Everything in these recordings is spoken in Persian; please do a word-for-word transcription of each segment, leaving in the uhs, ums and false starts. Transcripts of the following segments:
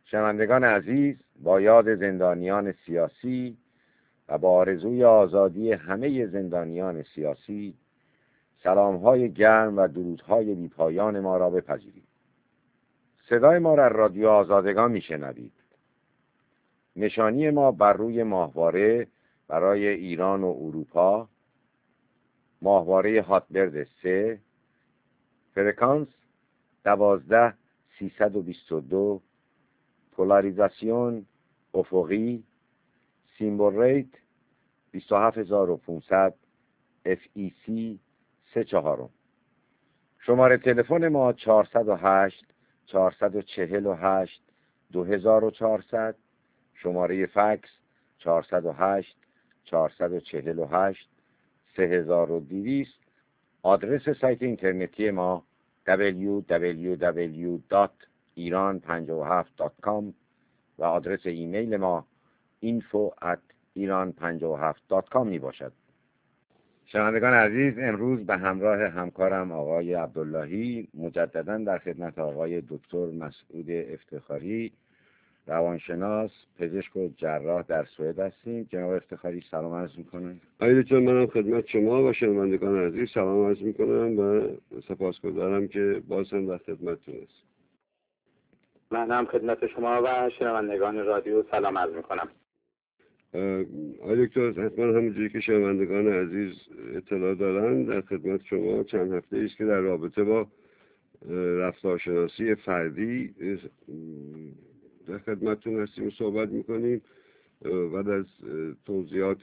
شنوندگان عزیز، با یاد زندانیان سیاسی و با آرزوی آزادی همه زندانیان سیاسی، سلام‌های گرم و درودهای بی‌پایان ما را بپذیرید. صدای ما را رادیو آزادگان میشنوید. نشانی ما بر روی ماهواره برای ایران و اروپا، ماهواره هاتبرد سه، فرکانس دوازده سیصد و بیست و دو، پولاریزاسیون افقی، سیمبل ریت بیست و هفت هزار و پانصد، اف ای سی سه چهارم. شماره تلفن ما چهارصد و هشت چهارصد و چهل و هشت دو هزار و چهارصد، شماره فکس چهارصد و هشت چهارصد و چهل و هشت سه هزار و دویست. آدرس سایت اینترنتی ما دبلیو دبلیو دبلیو دات ایران پنجاه و هفت دات کام و آدرس ایمیل ما اینفو ات ایران پنجاه و هفت دات کام می باشد. شنوندگان عزیز، امروز به همراه همکارم آقای عبداللهی مجددا در خدمت آقای دکتر مسعود افتخاری، روانشناس، پزشک و جراح در سوئد هستیم. جناب افتخاری سلام عرض میکنم. آقای دکتر، منم خدمت شما و شنوندگان عزیز سلام عرض میکنم و سپاسگزارم که باز هم در خدمتتون هستم. من هم خدمت شما و شنوندگان رادیو سلام عرض میکنم. آقای دکتر، حتما همونجوری که شنوندگان عزیز اطلاع دارن، در خدمت شما چند هفته است که در رابطه با رفتارشناسی فردی در خدمتتون هستیم و صحبت میکنیم و از توضیحات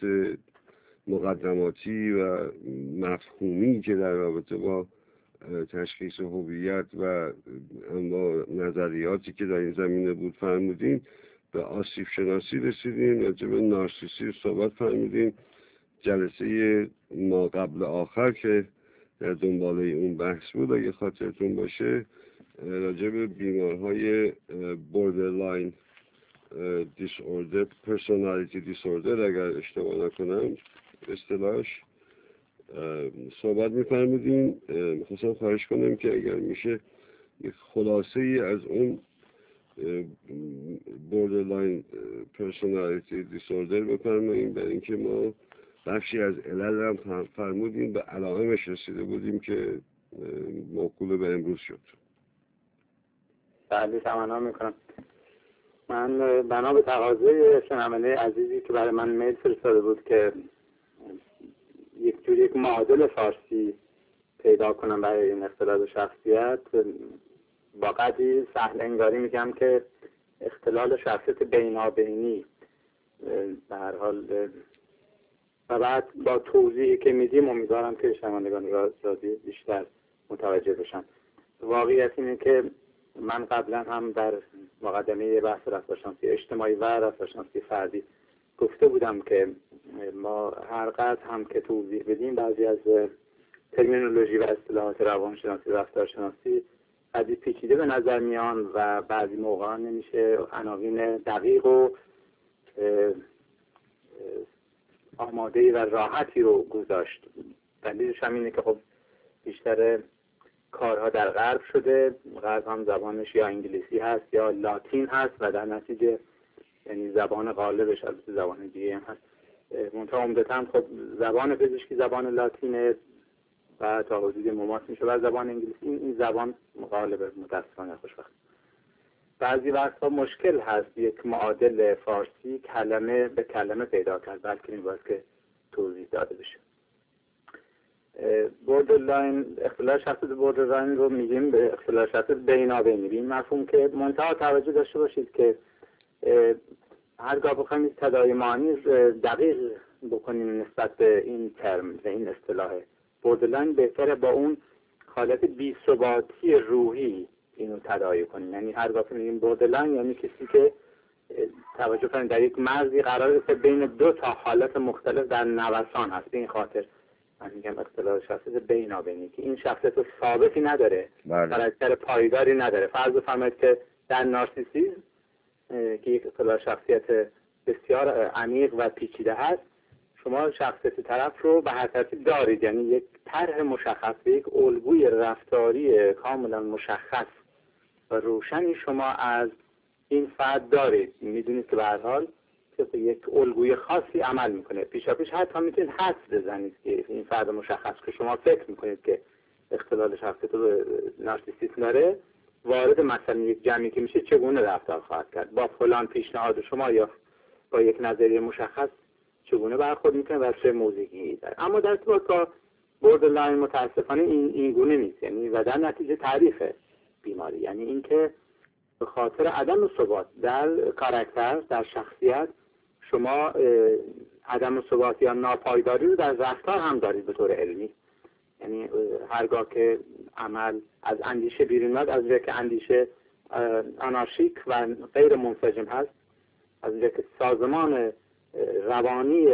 مقدماتی و مفهومی که در رابطه با تشخیص هویت و اما نظریاتی که در این زمینه بود فرمودین، به آسیب شناسی رسیدیم، راجع به نارسیسی صحبت فرمودیم. جلسه ما قبل آخر که در دنباله اون بحث بود، اگه خاطرتون باشه، راجع به بیمارهای borderline disorder, personality disorder اگر اشتباه نکنم اصطلاحش، صحبت می‌فرمودیم. می‌خواستم خواهش کنم که اگر میشه یک خلاصه ای از اون borderline personality disorder بفرماییم، برای اینکه ما بخشی از علل هم فرمودیم، به علائمش رسیده بودیم که موکول به امروز شد. بله، تمنا میکنم. من بنا به تقاضای شنونده عزیزی که برای من میل فرستاده بود که یک جور یک معادل فارسی پیدا کنم برای این اختلال شخصیت، با قدری سهل انگاری میگم که اختلال شخصیت بینابینی به هر حال، و بعد با توضیحی که میدیم امیدوارم که شنوندگان رادیو بیشتر متوجه بشن. واقعیت اینه که من قبلا هم در مقدمه بحث رفتارشناسی اجتماعی و رفتارشناسی فردی گفته بودم که ما هر قدر هم که توضیح بدیم بعضی از ترمینولوژی و اصطلاحات روانشناسی و رفتارشناسی قدری پیچیده به نظر میان و بعضی موقعا نمیشه عناوین دقیق و آماده‌ای و راحتی رو گذاشت. دلیلش هم اینه که خب بیشتر کارها در غرب شده، غرب هم زبانش یا انگلیسی هست یا لاتین هست و در نتیجه یعنی زبان غالبش البته زبان دیگه هم هست، منتها عمدتاً خب زبان پزشکی زبان لاتینه و تا حدودی مماس میشه و زبان انگلیسی این, این زبان غالبه. متاسفانه خوشبخت بعضی وقتا مشکل هست یک معادل فارسی کلمه به کلمه پیدا کرد، بلکه این باید که توضیح داده بشه. بوردرلاین، اختلال شخصیت بوردرلاین رو میگیم به اختلال شخصیت بینابینی. این مفهوم که منتها توجه داشته باشید که هرگاه بخوایم تداعی معنی دقیق بکنیم نسبت به این ترم و این اصطلاح بوردرلاین، بهتره با اون حالت بی‌ثباتی روحی اینو تداعی کنیم. یعنی هرگاه میگیم بوردرلاین یعنی کسی که توجه کنید در یک مرزی قراره که بین دو تا حالت مختلف در نوسان هست. به این خاطر من میگم اختلال شخصیت بینابینی که این شخصیت ثابتی نداره، کاراکتر پایداری نداره. فرض بفرمایید که در نارسیسیسم که یک اختلال شخصیت بسیار عمیق و پیچیده هست، شما شخصیت طرف رو به هر ترتیب دارید، یعنی یک طرح مشخص، یک الگوی رفتاری کاملا مشخص و روشنی شما از این فرد دارید، میدونید که به هر حال یک الگوی خاصی عمل میکنه. پیشا پیش حتی میتونید حدس بزنید که این فرد مشخص که شما فکر میکنید که اختلال شخصیت رو نارسیسیسم داره، وارد مثلا یک جمعی که میشه چگونه رفتار خواهد کرد، با فلان پیشنهاد شما یا با یک نظریه مشخص چگونه برخورد میکنه و چه موضوعی داره. اما در ارتباط با بوردرلاین متاسفانه این این گونه نیست، یعنی و در نتیجه تعریف بیماری، یعنی اینکه به خاطر عدم ثبات در کاراکتر، در شخصیت، شما عدم ثبات یا ناپایداری رو در رفتار هم دارید به طور علمی. یعنی هرگاه که عمل از اندیشه بیرون میاد، از جایی که اندیشه آنارشیک و غیر منسجم هست، از جایی که سازمان روانی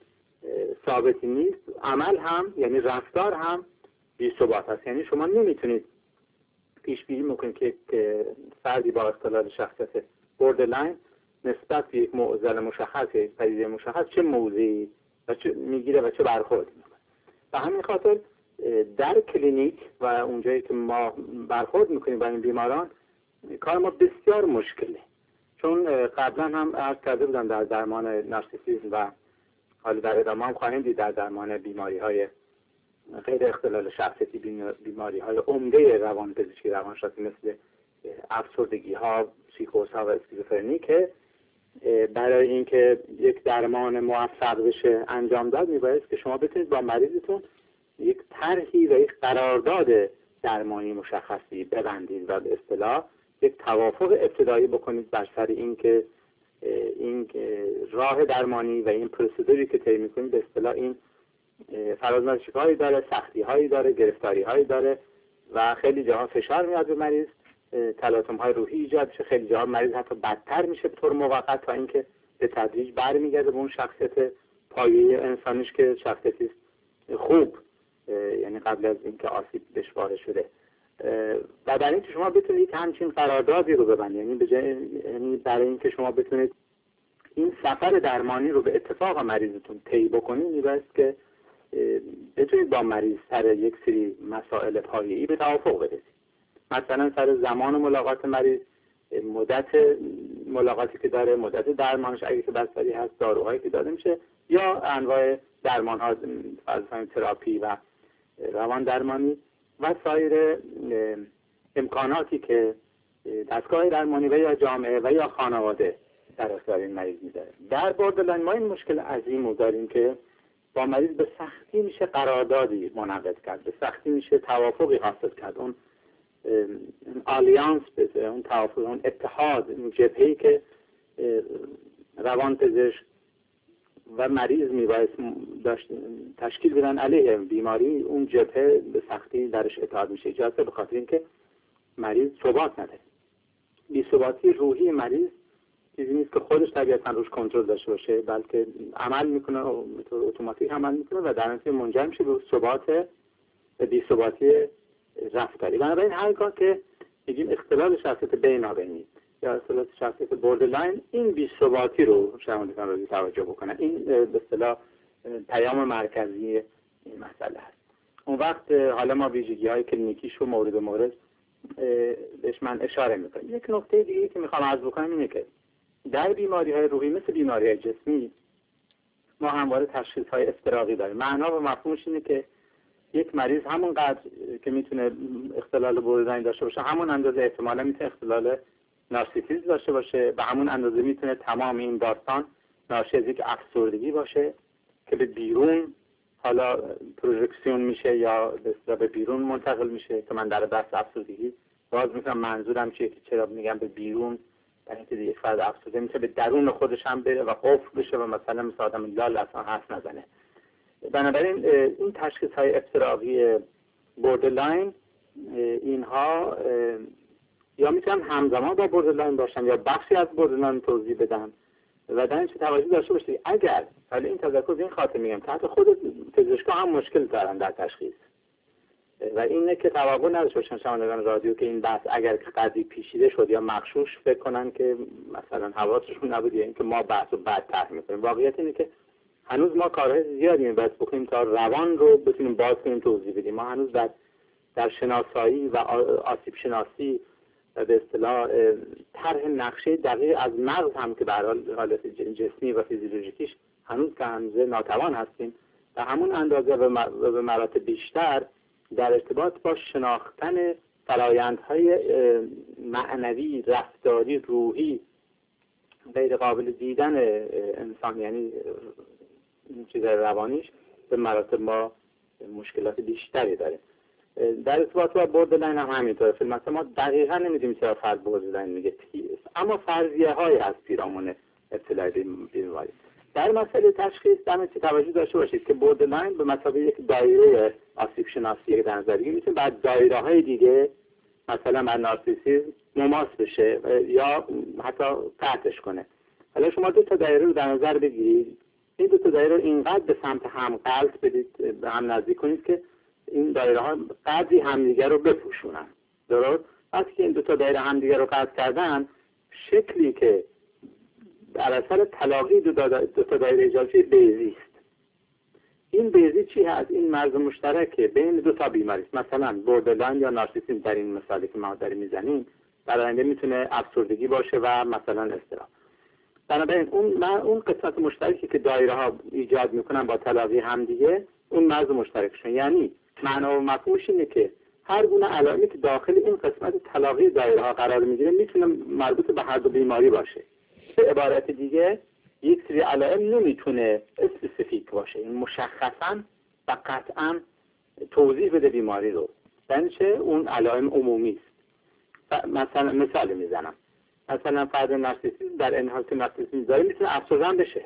ثابتی نیست، عمل هم یعنی رفتار هم بی ثبات هست. یعنی شما نمیتونید پیش بینی میکنید که فردی با اختلال شخصیت بوردرلاین نسبت به یک معضل مشخص یا یک پدیده مشخص چه موضعی و چه میگیره و چه برخوردی میکنه. و همین خاطر در کلینیک و اونجایی که ما برخورد میکنیم با این بیماران، کار ما بسیار مشکله، چون قبلا هم عرض کرده بودم در درمان نارسیسیسم و حالا در ادامه هم خواهیم دید در درمان بیماری های غیر اختلال شخصیتی، بیماری های عمده روانپزشکی روانشناسی مثل افسردگی ها، سیکوز ها و اسکیزوفرنی، که برای اینکه یک درمان موفق بشه انجام داد میباید که شما بتونید با مریضتون یک طرحی و یک قرارداد درمانی مشخصی ببندید و به اصطلاح یک توافق ابتدایی بکنید بر سر اینکه این راه درمانی و این پروسیدوری که طی می‌کنید به اصطلاح این فرازمندشی‌هایی داره، سختی‌هایی داره، گرفتاری‌هایی داره و خیلی جاها فشار میاد به مریض، تلاطم‌های روحی ایجاد میشه، خیلی جاها مریض حتی بدتر میشه به طور موقت تا اینکه به تدریج برمیگرده به اون شخصیت پایه‌ای انسانیش که شخصیتی خوب، یعنی قبل از اینکه آسیب بهش وارد شده. و برای اینکه شما بتونید همچین قراردادی رو ببندید، یعنی بجای یعنی برای اینکه شما بتونید این سفر درمانی رو به اتفاق مریضتون طی بکنید، میباید که بتونید با مریض سر یک سری مسائل پایه‌ای به توافق برسید. مثلا سر زمان ملاقات مریض، مدت ملاقاتی که داره، مدت درمانش اگه که بستری هست، داروهایی که داده میشه یا انواع درمان‌ها، فرضاً تراپی و روان درمانی و سایر امکاناتی که دستگاه درمانی و یا جامعه و یا خانواده در اختیار این مریض میذاره. در بوردرلاین ما این مشکل عظیم رو داریم که با مریض به سختی میشه قراردادی منعقد کرد، به سختی میشه توافقی حاصل کرد، اون آلیانس بده، اون توافق، اون اتحاد، اون جبهه‌ای که روانپزشک و مریض میباید تشکیل بدن علیه بیماری، اون جبهه به سختی درش اتحاد میشه ایجاد، به خاطر اینکه مریض ثبات نداره. بی‌ثباتی روحی مریض چیزی نیست که خودش طبیعتاً روش کنترل داشته باشه، بلکه عمل میکنه و به طور اتوماتیک عمل میکنه و در نتیجه منجر میشه به ثبات بی‌ثباتی رفتاری. بنابراین هرگاه که میگیم اختلال شخصیت بینابینی یا اختلال شخصیت بوردرلاین، این بی‌ثباتی رو شنوندگان رو توجه بکنن. این به اصطلاح پیام مرکزی این مسئله هست. اون وقت حالا ما ویژگی‌های کلینیکیش رو مورد مورد بهش من اشاره میکنم. یک نکته دیگه که میخوام عرض بکنم اینه که در بیماری‌های روحی مثل بیماری‌های جسمی ما همواره تشخیص‌های افتراقی داریم. معنا و مفهومش اینه که یک مریض همونقدر که میتونه اختلال بوردرلاین داشته باشه، همون اندازه احتمالا میتونه اختلال نارسیسیسم داشته باشه و همون اندازه میتونه تمام این داستان ناشی از یک افسردگی باشه که به بیرون حالا پروژکسیون میشه یا به بیرون منتقل میشه. که من در بحث افسردگی باز میکنم منظورم چیه که چرا میگم به بیرون، یعنی اینکه یک فرد افسرده میشه به درون خودش هم بره و قفل بشه و مثلا مثل آدم لال اصلا حرف نزنه. بنابراین این تشخیص های افتراقی بوردرلاین اینها یا میتونن همزمان با بوردرلاین باشن یا بخشی از بوردرلاین توضیح بدن و در این چه توجه داشته باشید. اگر حالا این تذکر به این خاطر میگم که حتی خود پزشکا هم مشکل دارن در تشخیص و اینه که توقع نداشته باشن شنوندگان رادیو که این بحث اگر قضیه پیچیده شد یا مغشوش فکر کنن که مثلا حواسشون نبود یا اینکه ما بحث رو بعد طرح میکنیم. واقعیت اینه که هنوز ما کارهای زیادی می‌باید بکنیم تا روان رو بتونیم باز کنیم، توضیح بدیم. ما هنوز در در شناسایی و آسیب شناسی و به اصطلاح طرح نقشه دقیق از مغز هم که به هر حال حالت جسمی و فیزیولوژیکیش هنوز که هنوز ناتوان هستیم و همون اندازه و به مراتب بیشتر در ارتباط با شناختن فرایندهای معنوی، رفتاری، روحی غیر قابل دیدن انسان، یعنی چیز روانیش، به مراتب ما مشکلات بیشتری داره. در ارتباط با بوردرلاین هم همینطوره. فیلم مثلا ما دقیقا نمیدونیم چرا فرد بوردرلاین میگه، اما فرضیه های از پیرامون ابتلای بیماری. در مسئله تشخیص دم توجه داشته باشید که بوردرلاین به مثابه یک دایره آسیب شناسی در نظر بگیریم، میتونه بعد دایره های دیگه مثلا بر نارسیسیسم مماس بشه یا حتی قطعش کنه. حالا شما دو تا دایره رو در نظر بگیرید، این دو تا دایره رو اینقدر به سمت هم قلط بدید، به هم نزدیک کنید که این دایره ها قدری همدیگه رو بپوشونن. درست؟ وقتی که این دو تا دایره همدیگه رو قطع کردن، شکلی که در اثر تلاقی دو تا دایره ایجاد شده بیضی است. این بیضی چی هست؟ این مرز مشترک بین دو تا بیماری است. مثلا بوردرلاین یا نارسیسیسم در این مثالی که ما داریم میزنیم در آینده میتونه افسردگی باشه و مثلا اضطراب. بنابراین اون اون قسمت مشترکی که دایره ها ایجاد میکنن با تلاقی همدیگه، اون مرز مشترکشون، یعنی معنا و مفهومش اینه که هر گونه علائمی که داخل این قسمت تلاقی دایره ها قرار میگیره میتونه مربوط به هر دو بیماری باشه. به عبارت دیگه یک سری علائم نمیتونه اسپسیفیک باشه، این مشخصا و قطعا توضیح بده بیماری رو، یعنی چه اون علائم عمومی است. مثلا مثال میزنم، مثلا فرد نارسیسیسم در انحال که نارسیسیسم داره میتونه افسرده بشه،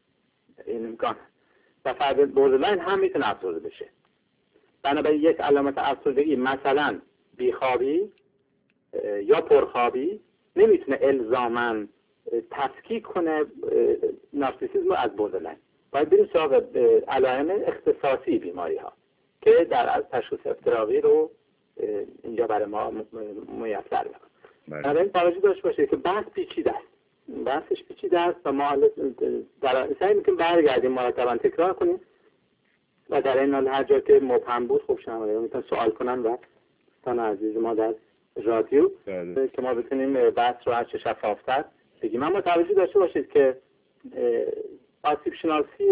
این امکان هست، و فرد بوردرلاین هم میتونه افسرده بشه. بنابراین یک علامت افسردگی مثلا بیخوابی یا پرخوابی نمیتونه الزاماً تفکیک کنه نارسیسیسم رو از بوردرلاین. باید بریم سراغ علائم اختصاصی بیماری ها که در از تشخیص افتراقی رو اینجا برای ما میسر بکنه. بنابراین توجه داشته باشه که بحث پیچیده است، بحثش پیچیده است و ما در سعی میکنیم برگردیم مرتبا تکرار کنیم و در این حال هر جا که مبهم بود خوب شنونده میتونن سوال کنن و دوستان عزیز ما در رادیو که ما بتونیم بحث رو هرچه شفافتر بگیم. اما توجه داشته باشید که آسیب شناسی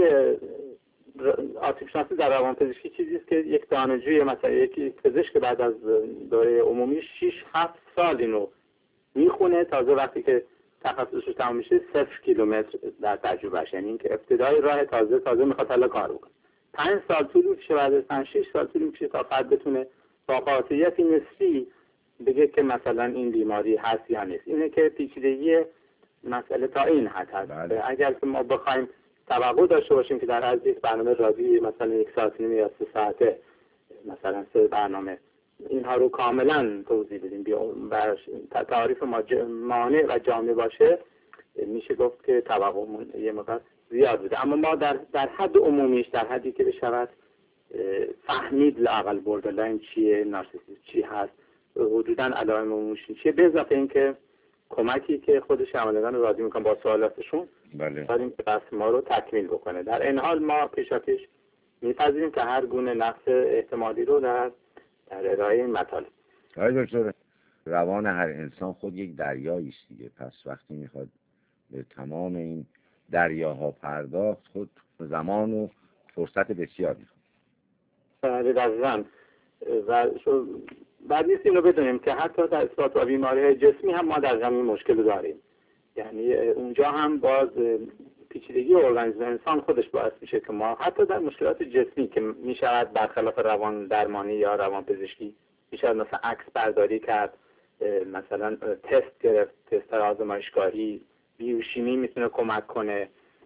آسیب شناسی در روانپزشکی چیزی است که یک دانشجوی مثلا یک پزشک بعد از دوره عمومی شش هفت سال اینو میخونه، تازه وقتی که تخصصش تمام میشه صفر کیلومتر در تجربهش، یعنی اینکه ابتدای راه تازه تازه میخواد حالا کار بکنه. پنج سال طول میکشه، بعد از پنج شش سال طول میکشه تا فرد بتونه با قاطعیت نسبی بگه که مثلا این بیماری هست یا نیست. اینه که پیچیدگی مسئله تا این حد هست. بله. اگر که ما بخوایم توقع داشته باشیم که در از یک برنامه رادیویی مثلا یک ساعت نیم یا سه ساعته مثلا سه برنامه اینها رو کاملا توضیح بدیم و تعریف مانع و جامع باشه، میشه گفت که توقع یه مقدار زیاد بوده. اما ما در در حد عمومیش، در حدی که بشود فهمید لااقل بوردرلاین چیه، نارسیسیسم چی هست، حدوداً علائم عمومیش چیه، به اضافه اینکه کمکی که خود شنوندگان رادیو میکنن با سوالاتشون، بله، داریم که بحث ما رو تکمیل بکنه. در این حال ما پیشاپیش میپذیریم که هر گونه نقص احتمالی رو در در ارائه این مطالب. آقای دکتر، روان هر انسان خود یک دریایی است دیگه، پس وقتی میخواد به تمام این دریاها پرداخت خود زمان و فرصت بسیار میخواد. بله دقیقاً. و بعد نیست اینو بدونیم که حتی در اثبات و بیماری جسمی هم ما در همین مشکل داریم. یعنی اونجا هم باز پیچیدگی ارگانیسم انسان خودش باعث میشه که ما حتی در مشکلات جسمی که میشود برخلاف روان درمانی یا روان پزشکی میشود مثلا عکس برداری کرد، مثلا تست گرفت، تست آزمایشگاهی، بیوشیمی میتونه کمک کنه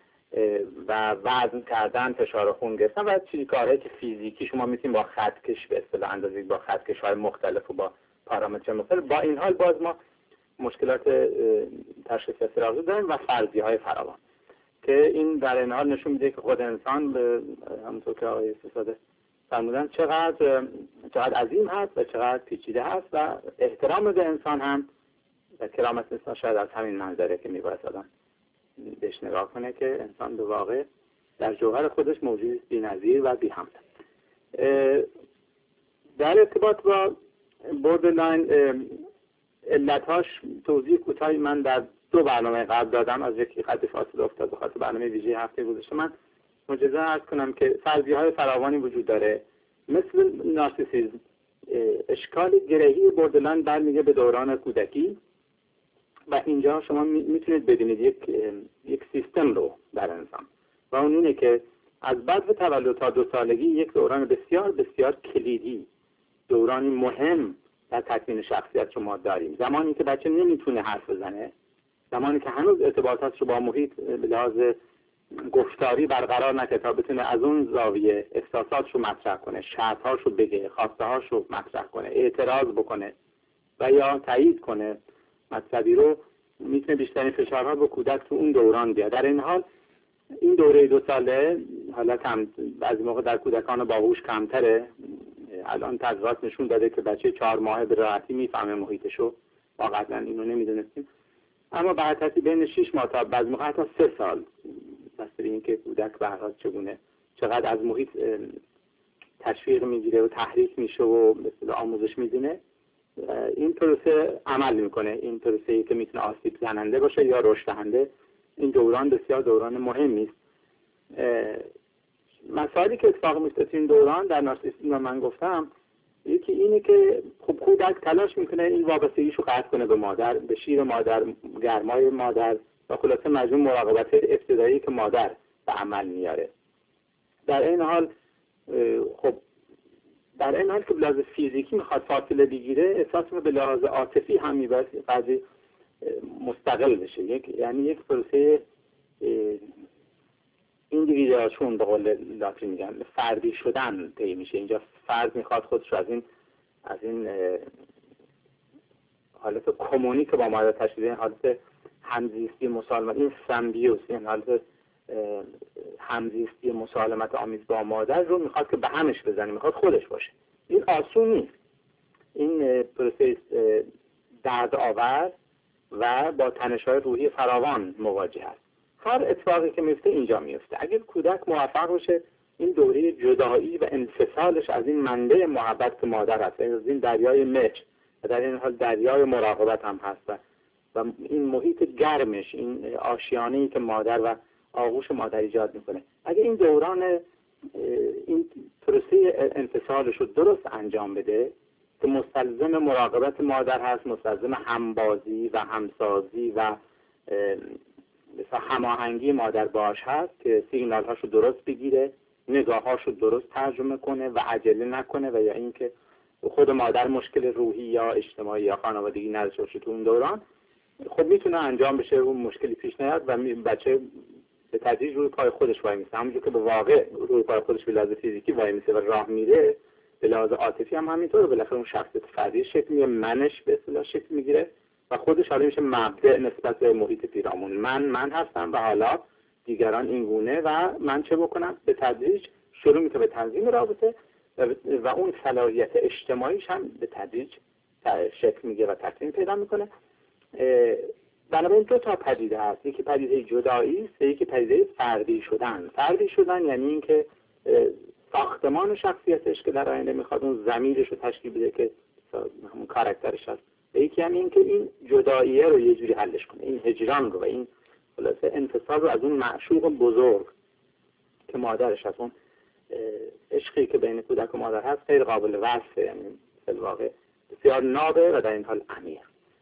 و وزن کردن، فشار خون گرفتن و چیزی کارهایی که فیزیکی شما میتونید با خطکش به اصطلاح اندازه با خطکش های مختلف و با پارامتر مختلف. با این حال باز ما مشکلات تشخیص افتراقی داریم و فرضیه های فراوان که این در این حال نشون میده که خود انسان به همونطور که آقای استفاده فرمودن چقدر چقدر عظیم هست و چقدر پیچیده هست و احترام به انسان هم و کرامت انسان شاید از همین منظره که میباید آدم بهش نگاه کنه که انسان به واقع در جوهر خودش موجودی بی‌نظیر و بی‌همت. در ارتباط با بوردرلاین علتاش توضیح کوتاهی من در دو برنامه قبل دادم، از یکی قد فاصله افتاد به خاطر برنامه ویژه هفته گذشته. من مجزا عرض کنم که فرضیه‌های فراوانی وجود داره مثل نارسیسیسم. اشکال گرهی بوردرلاین برمیگه به دوران کودکی و اینجا شما میتونید ببینید یک یک سیستم رو در انسان و اون اینه که از بعد تولد تا دو سالگی یک دوران بسیار بسیار کلیدی، دورانی مهم در تکوین شخصیت شما داریم. زمانی که بچه نمیتونه حرف بزنه، زمانی که هنوز ارتباطاتش رو با محیط به لحاظ گفتاری برقرار نکنه تا بتونه از اون زاویه احساساتش رو مطرح کنه، شرطهاش رو بگه، خواستهاش رو مطرح کنه، اعتراض بکنه و یا تایید کنه مطلبی رو، میتونه بیشترین فشارها به کودک تو اون دوران بیاد. در این حال این دوره دو ساله حالا کم بعضی موقع در کودکان باهوش کمتره. الان تحقیقات نشون داده که بچه چهار ماهه به راحتی میفهمه محیطشو، ما قبلا اینو نمیدونستیم، اما بعد از بین شش ماه تا بعضی موقع حتی سه سال بسته به اینکه کودک به هر حال چگونه چقدر از محیط تشویق میگیره و تحریک میشه و مثل آموزش میدونه، این پروسه عمل میکنه. این پروسه‌ای که میتونه آسیب زننده باشه یا رشد دهنده. این دوران بسیار دوران مهمی است. مسائلی که اتفاق میفته این دوران در نارسیسیسم من گفتم، یکی اینه که خب کودک تلاش میکنه این وابستگیشو قطع کنه به مادر، به شیر مادر، گرمای مادر و خلاصه مجموع مراقبت ابتدایی که مادر به عمل میاره. در این حال خب در این حال که به لحاظ فیزیکی میخواد فاصله بگیره، احساس به لحاظ عاطفی هم میباید قضیه مستقل بشه. یک یعنی یک پروسه ایندیویدوالشون به قول لاتین میگن فردی شدن طی میشه. اینجا فرد میخواد خودش از این از این حالت کمونی که با مادر تشکیل این حالت همزیستی مسالمت، این سمبیوس، این حالت همزیستی مسالمت آمیز با مادر رو میخواد که به همش بزنه، میخواد خودش باشه. این آسون نیست. این پروسه درد آور و با تنش‌های روحی فراوان مواجه است. هر اتفاقی که میفته اینجا میفته. اگر کودک موفق باشه این دوره جدایی و انفصالش از این منبع محبت که مادر هست، از این دریای مچ و در این حال دریای مراقبت هم هست و این محیط گرمش، این آشیانه‌ای که مادر و آغوش مادر ایجاد میکنه، اگه این دوران این پروسه انفصالش رو درست انجام بده که مستلزم مراقبت مادر هست، مستلزم همبازی و همسازی و مثلا هماهنگی مادر باش هست که سیگنال هاشو درست بگیره، نگاه هاشو درست ترجمه کنه و عجله نکنه و یا اینکه خود مادر مشکل روحی یا اجتماعی یا خانوادگی نداشته باشه تو اون دوران، خب میتونه انجام بشه، اون مشکلی پیش نیاد و بچه به تدریج روی پای خودش وای میسه. همونجور که به واقع روی پای خودش به لحاظ فیزیکی وای میسه و راه میره، به لحاظ عاطفی هم همینطوره. بالاخره اون شخصیت فردی شکل میگیره، منش به اصطلاح شکل میگیره و خودش حالا میشه مبدأ نسبت به محیط پیرامون. من من هستم و حالا دیگران این گونه و من چه بکنم؟ به تدریج شروع میکنه به تنظیم رابطه و اون صلاحیت اجتماعیش هم به تدریج شکل میگیره و تکوین پیدا میکنه. بنابراین دو تا پدیده هست، یکی پدیده جدایی است، یکی پدیده فردی شدن. فردی شدن یعنی اینکه ساختمان شخصیتش که در آینده میخواد اون ضمیرش رو تشکیل بده که همون کاراکترش هست. یکی هم این که این جداییه رو یه جوری حلش کنه، این هجران رو و این خلاصه انفصال رو از اون معشوق بزرگ که مادرش هست، اون عشقی که بین کودک و مادر هست غیر قابل وصفه، یعنی در واقع بسیار نابه و در این حال عمیق.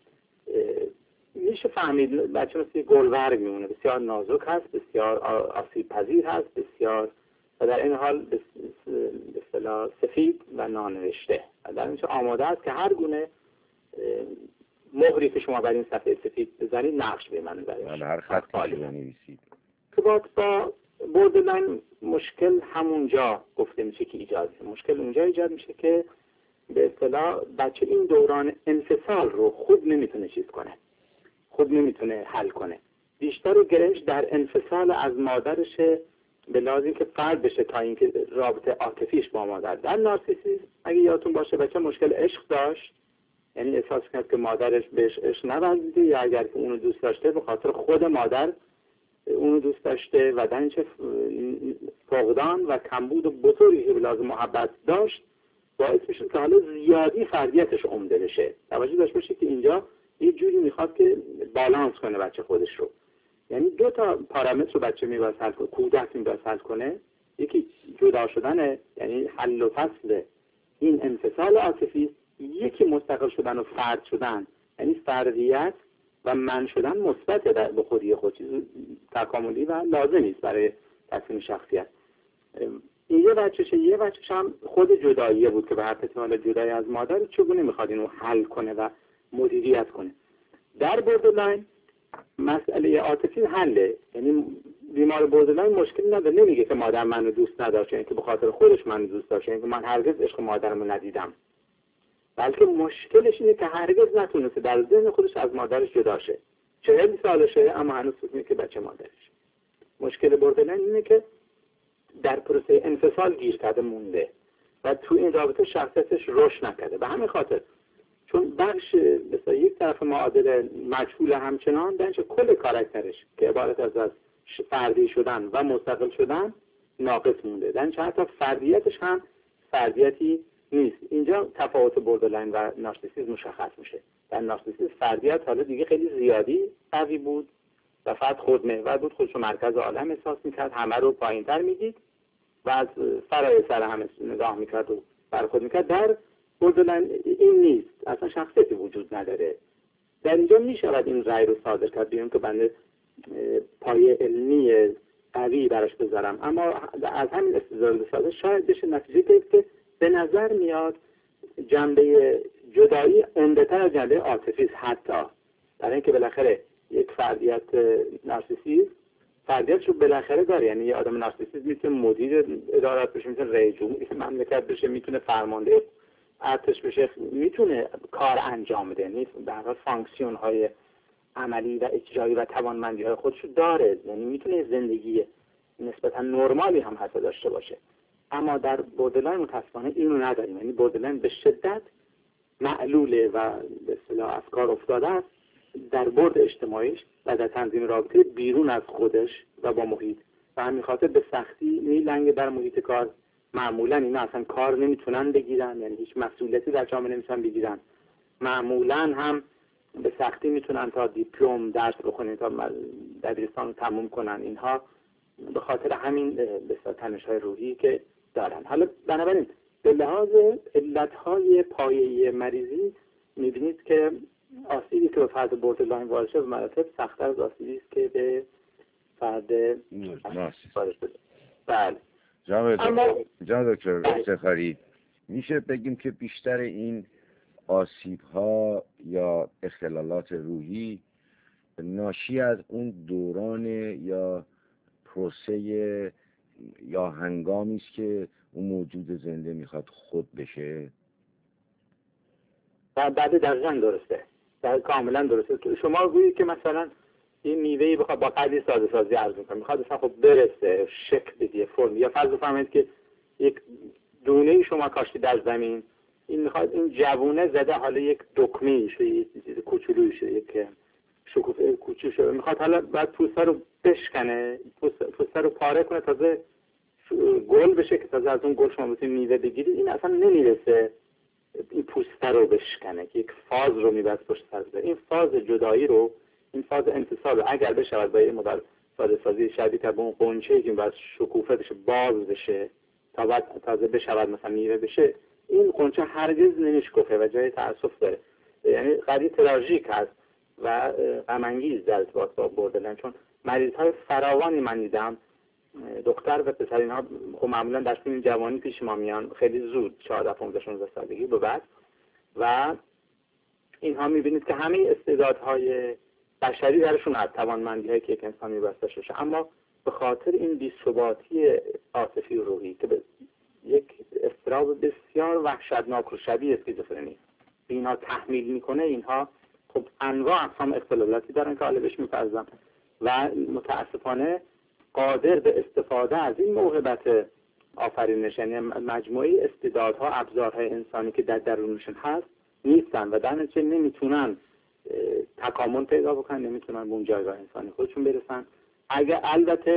میشه فهمید بچه مثل یک گلبرگ میمونه، بسیار نازک هست، بسیار آسیب پذیر هست، بسیار و در این حال به اصطلاح سفید و نانوشته و در اینجا آماده است که هر گونه مهری که شما بر این صفحه سفید بزنید نقش بمانه برایش، هر خطی بنویسید. که با با بوردرلاین مشکل همونجا گفته میشه که ایجاد میشه. مشکل اونجا ایجاد میشه که به اصطلاح بچه این دوران انفصال رو خوب نمیتونه چیز کنه، خوب نمیتونه حل کنه. بیشتر گرهش در انفصال از مادرش به لازم که فرد بشه تا اینکه رابطه عاطفیش با مادر. در نارسیسیسم اگه یادتون باشه بچه مشکل عشق داشت، یعنی احساس کرد که مادرش بهش عشق نورزیده یا اگر که اونو دوست داشته به خاطر خود مادر اونو دوست داشته و در اینچه فقدان و کمبود بزرگی که به لازم محبت داشت باعث میشه که حالا زیادی فردیتش عمده بشه. توجه داشته باشید که اینجا یه جوری میخواد که بالانس کنه بچه خودش رو. یعنی دو تا پارامتر رو بچه میباید حل کنه، کودک میباید حل کنه. یکی جدا شدن، یعنی حل و فصل این انفصال عاطفی، یکی مستقل شدن و فرد شدن، یعنی فردیت و من شدن مثبت به خودی خود، چیز تکاملی و لازمی است برای تصمیم شخصیت. این یه بچه‌شه. یه بچه‌ش هم خود جداییه بود که به هر احتمال جدایی از مادر چگونه میخواد اینو حل کنه و مدیریت کنه. در بوردرلاین مسئله عاطفی حله، یعنی بیمار بوردرلاین مشکلی نداره، نمیگه که مادر منو دوست نداشته، یعنی که به خاطر خودش منو دوست داشته، یعنی که من هرگز عشق مادرمو ندیدم، بلکه مشکلش اینه که هرگز نتونسته در ذهن خودش از مادرش جدا شه. چهل سالشه اما هنوز فکر می‌کنه که بچه مادرش. مشکل بوردرلاین اینه که در پروسه انفصال گیر کرده مونده و تو این رابطه شخصیتش رشد نکرده. به همین خاطر چون بخش مثلا یک طرف معادل مجهول همچنان، درنچه کل کاراکترش که عبارت از از فردی شدن و مستقل شدن ناقص مونده، درنچه حتی فردیتش هم فردیتی نیست. اینجا تفاوت بوردرلاین و نارسیسیسم مشخص میشه. در نارسیسیسم فردیت حالا دیگه خیلی زیادی قوی بود و فرد خودمحور بود، خودشو مرکز عالم احساس میکرد، همه رو پایینتر میدید و از فرای سر همه نگاه میکرد و برخورد میکرد. در بوردرلاین این نیست، اصلا شخصیتی وجود نداره. در اینجا میشود این رأی رو صادر کرد، بیان که بنده پایه علمی قوی براش بذارم، اما از همین استدلال ساده شاید بشه نتیجه گرفت که به نظر میاد جنبه جدایی عمده‌تر از جنبه عاطفی است، حتی برای اینکه بالاخره یک فردیت نارسیسیست فردیتش رو بالاخره داره. یعنی یه آدم نارسیسیست میتونه مدیر ادارات بشه، میتونه رئیس جمهور مملکت بشه، میتونه فرمانده ارتش بشه، میتونه کار انجام بده، یعنی در واقع فانکشن های عملی و اجرایی و توانمندی های خودش داره، یعنی میتونه زندگی نسبتا نرمالی هم حتی داشته باشه. اما در بوردرلاین متاسفانه اینو نداریم. یعنی بوردرلاین به شدت معلوله و به اصطلاح از کار افتاده است در برد اجتماعیش و در تنظیم رابطه بیرون از خودش و با محیط، و همین خاطر به سختی میلنگه در محیط کار. معمولا اینا اصلا کار نمیتونن بگیرن، یعنی هیچ مسئولیتی در جامعه نمیتونن بگیرن. معمولا هم به سختی میتونن تا دیپلم درس بخونن، تا دبیرستان رو تموم کنن. اینها به خاطر همین بسیار تنش‌های روحی که دارن. حالا بنابراین به لحاظ علت‌های پایه‌ای مریضی می‌بینید که آسیبی که به فرد بوردرلاین وارد شده به مراتب سخت‌تر از آسیبی است که به فرد نارسیسم وارد شده. بله. جناب دکتر افتخاری، میشه بگیم که بیشتر این آسیب‌ها یا اختلالات روحی ناشی از اون دوران یا پروسه یا هنگامی است که اون موجود زنده میخواد خود بشه؟ بعد دقیقاً درسته، در کاملا درسته. شما گویید که مثلا این میوه‌ای بخواد با قدری ساده سازی عرض می‌کنه، میخواد اصلا خب برسه، شکل بده، فرم، یا فرض بفرمایید که یک دونه شما کاشتی در زمین، این میخواد این جوونه زده حالا یک دکمه شه، یک چیز کوچولویی شه، یک شکوفه کوچولو شه، میخواد حالا بعد پوسته رو بشکنه، پوسته رو پاره کنه تازه گل بشه که تازه از اون گل شما بتونید میوه بگیرید. این اصلا نمیرسه این پوسته رو بشکنه که یک فاز رو میبرد پشت سر بذاره. این فاز جدایی رو، این فاز انتصاب رو اگر بشود با یه مدل ساده سازی شبیه که به اون قنچه‌ای که باید شکوفه بشه باز بشه تا بعد تازه بشود مثلا میوه بشه، این قنچه هرگز نمیشکفه و جای تأسف داره. یعنی قضیه تراژیک هست و غم انگیز در ارتباط با بوردرلاین، چون مریض‌های فراوانی من دیدم، دختر و پسر، اینها خب معمولا در سن جوانی پیش ما میان خیلی زود، چهارده پانزده شانزده سالگی به بعد، و اینها میبینید که همه استعدادهای بشری درشون هست، توانمندی‌هایی که یک انسان میبسته شده، اما به خاطر این بی‌ثباتی عاطفی و روحی که به یک اضطراب بسیار وحشتناک و شبیه اسکیزوفرنی اینا تحمیل میکنه، اینها خب انواع اقسام اختلالاتی دارن که حالا بهش میپردازم و متاسفانه قادر به استفاده از این موهبت آفرینش، یعنی مجموعه استعدادها، ابزارهای انسانی که در درونشون هست نیستن و در نتیجه نمیتونن تکامل پیدا بکنن، نمیتونن به اون جایگاه انسانی خودشون برسن. اگر البته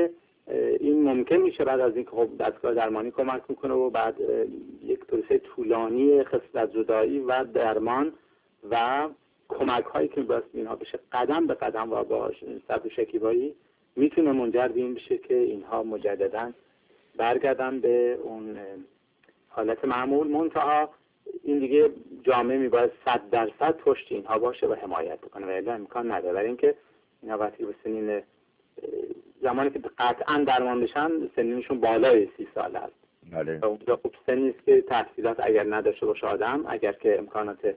این ممکن میشه بعد از اینکه خب دستگاه درمانی کمک میکنه و بعد یک پروسه طولانی خصلت زدایی و درمان و کمک هایی که باید اینها بشه قدم به قدم و با صبر و شکیبایی میتونه منجر به این بشه که اینها مجددا برگردن به اون حالت معمول. منتها این دیگه جامعه میباید صد درصد پشت اینها باشه و حمایت بکنه و الا امکان نداره. برای اینکه اینا وقتی به سنین زمانی که قطعا درمان بشن سنینشون بالای سی سال هست. بله. اونجا خب سنی است که تحصیلات اگر نداشته باشه آدم، اگر که امکانات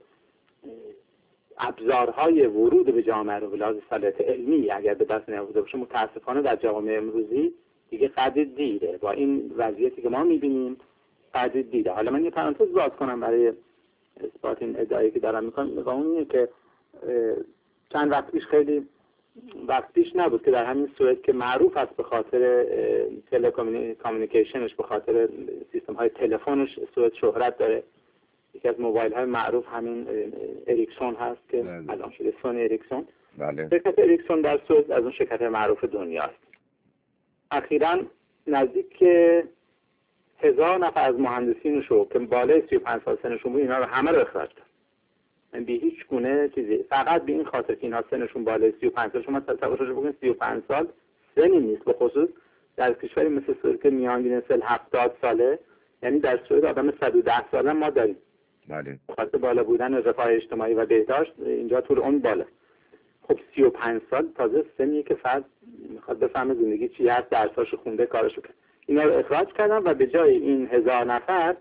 ابزارهای ورود به جامعه رو به لحاظ سلطه علمی اگر به دست نیاورده باشه، متاسفانه در جامعه امروزی دیگه قدر دیره. با این وضعیتی که ما میبینیم قدر دیره. حالا من یه پرانتز باز کنم برای اثبات این ادعایی که دارم میکنم و اون اینه که چند وقت پیش، خیلی وقت پیش نبود که در همین سوئد که معروف است به خاطر تلکامیونیکیشنش، به خاطر سیستم های تلفنش سوئد شهرت داره. یکی از موبایل های معروف همین اریکسون هست که بله. الان شده سونی اریکسون. بله. شرکت اریکسون در سوئد از اون شرکت معروف دنیاست. اخیراً نزدیک هزار نفر از مهندسینشو که بالای سی و پنج سال سنشون بود اینا رو همه رو اخراج کرد. من بی هیچ گونه چیزی، فقط به این خاطر که اینا سنشون بالای سی و پنج سال، شما تصورش بکنید سی و پنج سال سنی نیست، به خصوص در کشوری مثل سوئد که میانگین سن هفتاد ساله. یعنی در سوئد آدم صد و ده ساله ما داریم. بله. خاطر بالا بودن رفاه اجتماعی و بهداشت اینجا طول اون بالا. خب سی و پنج سال تازه سنیه که فرد میخواد بفهمه زندگی چی هست، درساشو خونده، کارشو کرد. اینا رو اخراج کردن و به جای این هزار نفر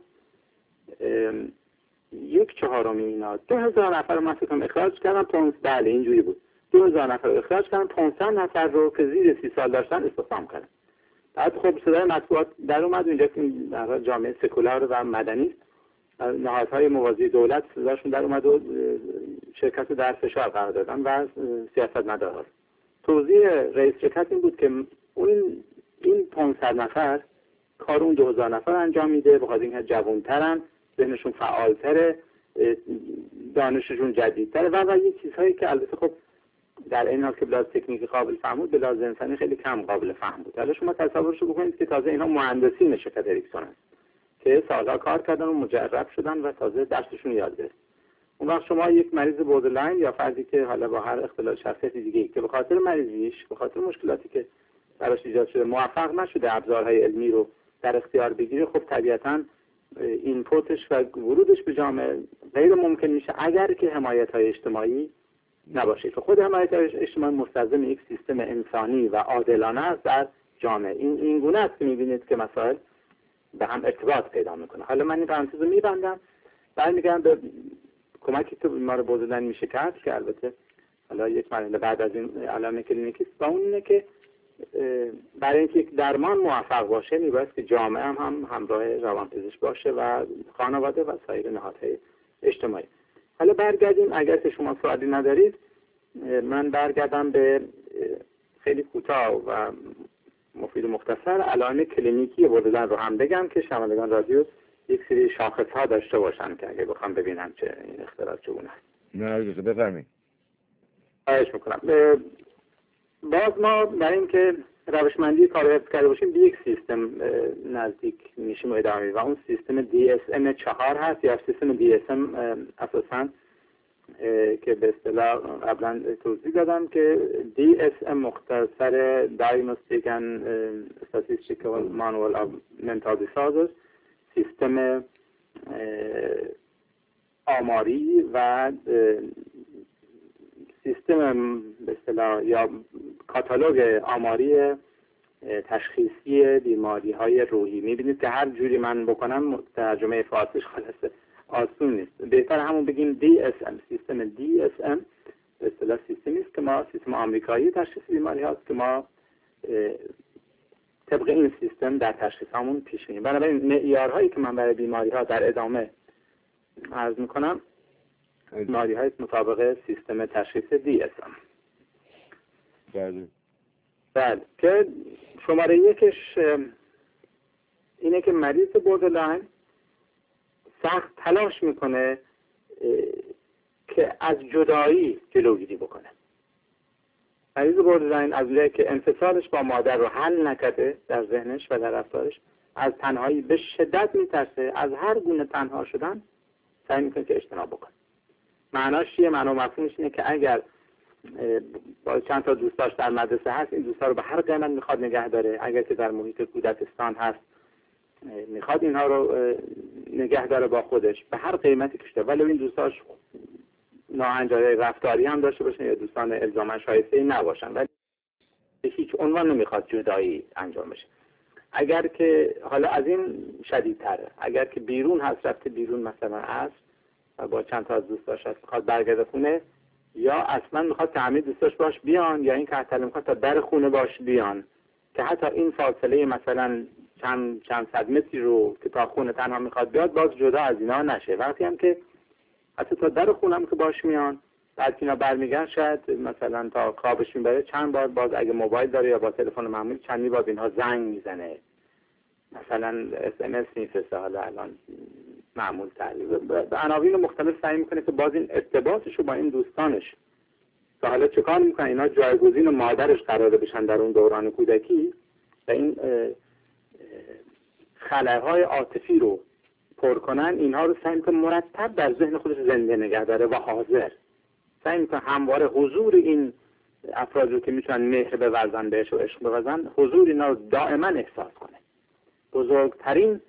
یک چهارم اینا دو هزار نفر رو من فکر کنم اخراج کردن. پونز بله اینجوری بود. دو هزار نفر رو اخراج کردن، پانصد نفر رو که زیر سی سال داشتن استخدام کردن. بعد خب صدای مطبوعات در اومد اینجا که در جامعه سکولار و مدنی نهادهای موازی دولت صداشون در اومد و شرکت در فشار قرار دادن و سیاستمدارها. توضیح رئیس شرکت این بود که اون این پانصد نفر کار اون دو هزار نفر انجام میده، بخاطر اینکه جوان‌ترن، ذهنشون فعالتره، دانششون جدیدتره و و این چیزهایی که البته خب در این حال که بلاز تکنیکی قابل فهم بود، بلاز انسانی خیلی کم قابل فهم بود. حالا شما تصورش بکنید که تازه اینا مهندسین شرکت اریکسون هست که سالها کار کردن و مجرب شدن و تازه درسشون یاد گرفتن. اون وقت شما یک مریض بوردرلاین یا فردی که حالا با هر اختلال شخصیتی دیگه که به خاطر مریضیش، به خاطر مشکلاتی که براش ایجاد شده موفق نشده ابزارهای علمی رو در اختیار بگیره، خب طبیعتاً اینپوتش و ورودش به جامعه غیر ممکن میشه اگر که حمایت‌های اجتماعی نباشه. که خود حمایت‌های اجتماعی مستلزم یک سیستم انسانی و عادلانه است در جامعه. این این گونه است که می‌بینید که مسائل به هم ارتباط پیدا میکنه. حالا من این پرانتز رو میبندم، برمیگردم به کمکی که بیمار بوردرلاین میشه کرد که البته حالا یک مرحله بعد از این علائم کلینیکی است و اون اینه که برای اینکه یک درمان موفق باشه میباید که جامعه هم, هم همراه روانپزشک باشه و خانواده و سایر نهادهای اجتماعی. حالا برگردیم، اگر که شما سوالی ندارید من برگردم به خیلی کوتاه و مفید و مختصر علائم کلینیکی بوردرلاین رو هم بگم که شنوندگان رادیو یک سری شاخص‌ها داشته باشن که اگه بخوام ببینم چه این اختلال چگونه است. نه دیگه بفرمایید. خواهش میکنم. باز ما برای اینکه روشمندی کار رو حفظ کرده باشیم به یک سیستم نزدیک میشیم و ادامه میدیم و اون سیستم دی اس ام چهار هست یا سیستم دی اس ام اساساً که به اصطلاح قبلا توضیح دادم که دی اس ام مختصر Diagnostic and Statistical Manual of Mental Disorders، سیستم آماری و سیستم به اصطلاح یا کاتالوگ آماری تشخیصی بیماری های روحی. میبینید که هر جوری من بکنم ترجمه فارسیش خلاصه آسون نیست. بهتر همون بگیم دی اس ام، سیستم دی اس ام به اصطلاح سیستمی است که ما سیستم آمریکایی تشخیص بیماری هاست که ما طبق این سیستم در تشخیص همون پیش میریم. بنابراین معیارهایی که من برای بیماری ها در ادامه عرض میکنم بیماری های مطابق سیستم تشخیص دی اس ام. بله. بله که شماره یکش اینه که مریض بوردرلاین سخت تلاش میکنه که از جدایی جلوگیری بکنه مریض بوردرلاین از اونجایی که انفصالش با مادر رو حل نکرده در ذهنش و در رفتارش، از تنهایی به شدت میترسه، از هر گونه تنها شدن سعی میکنه که اجتناب بکنه. معناش چیه؟ معنا و مفهومش اینه که اگر با چند تا دوستاش در مدرسه هست، این دوستا رو به هر قیمت میخواد نگه داره. اگر که در محیط کودکستان هست، میخواد اینها رو نگه داره با خودش به هر قیمتی کشته، ولی این دوستاش ناهنجاری رفتاری هم داشته باشن یا دوستان الزاما شایسته نباشن، ولی هیچ عنوان نمیخواد جدایی انجام بشه. اگر که حالا از این شدیدتره، اگر که بیرون هست، رفته بیرون مثلا است و با چند تا از دوستاش هست میخواد برگرده خونه، یا اصلا میخواد که همه دوستاش باش بیان، یا این که حتی میخواد تا در خونه باش بیان، که حتی این فاصله مثلا چند چند صد متری رو که تا خونه تنها میخواد بیاد باز جدا از اینا نشه. وقتی هم که حتی تا در خونه هم که باش میان، بعد اینا برمیگردن، شاید مثلا تا خوابش میبره چند بار باز اگه موبایل داره یا با تلفن معمولی چندی باز اینها زنگ میزنه، مثلا اس ام اس میفرسته. حالا الان معمول تقریبا به عناوین مختلف سعی میکنه که باز این ارتباطش رو با این دوستانش که حالا چیکار میکنن اینا جایگزین و مادرش قرار بشن در اون دوران کودکی و این خلاهای عاطفی رو پر کنن، اینها رو سعی میکنه مرتب در ذهن خودش زنده نگه داره و حاضر. سعی میکنه همواره حضور این افراد رو که میتونن مهر بورزن بهش و عشق بورزن، حضور اینا رو دائما احساس کنه. بزرگترین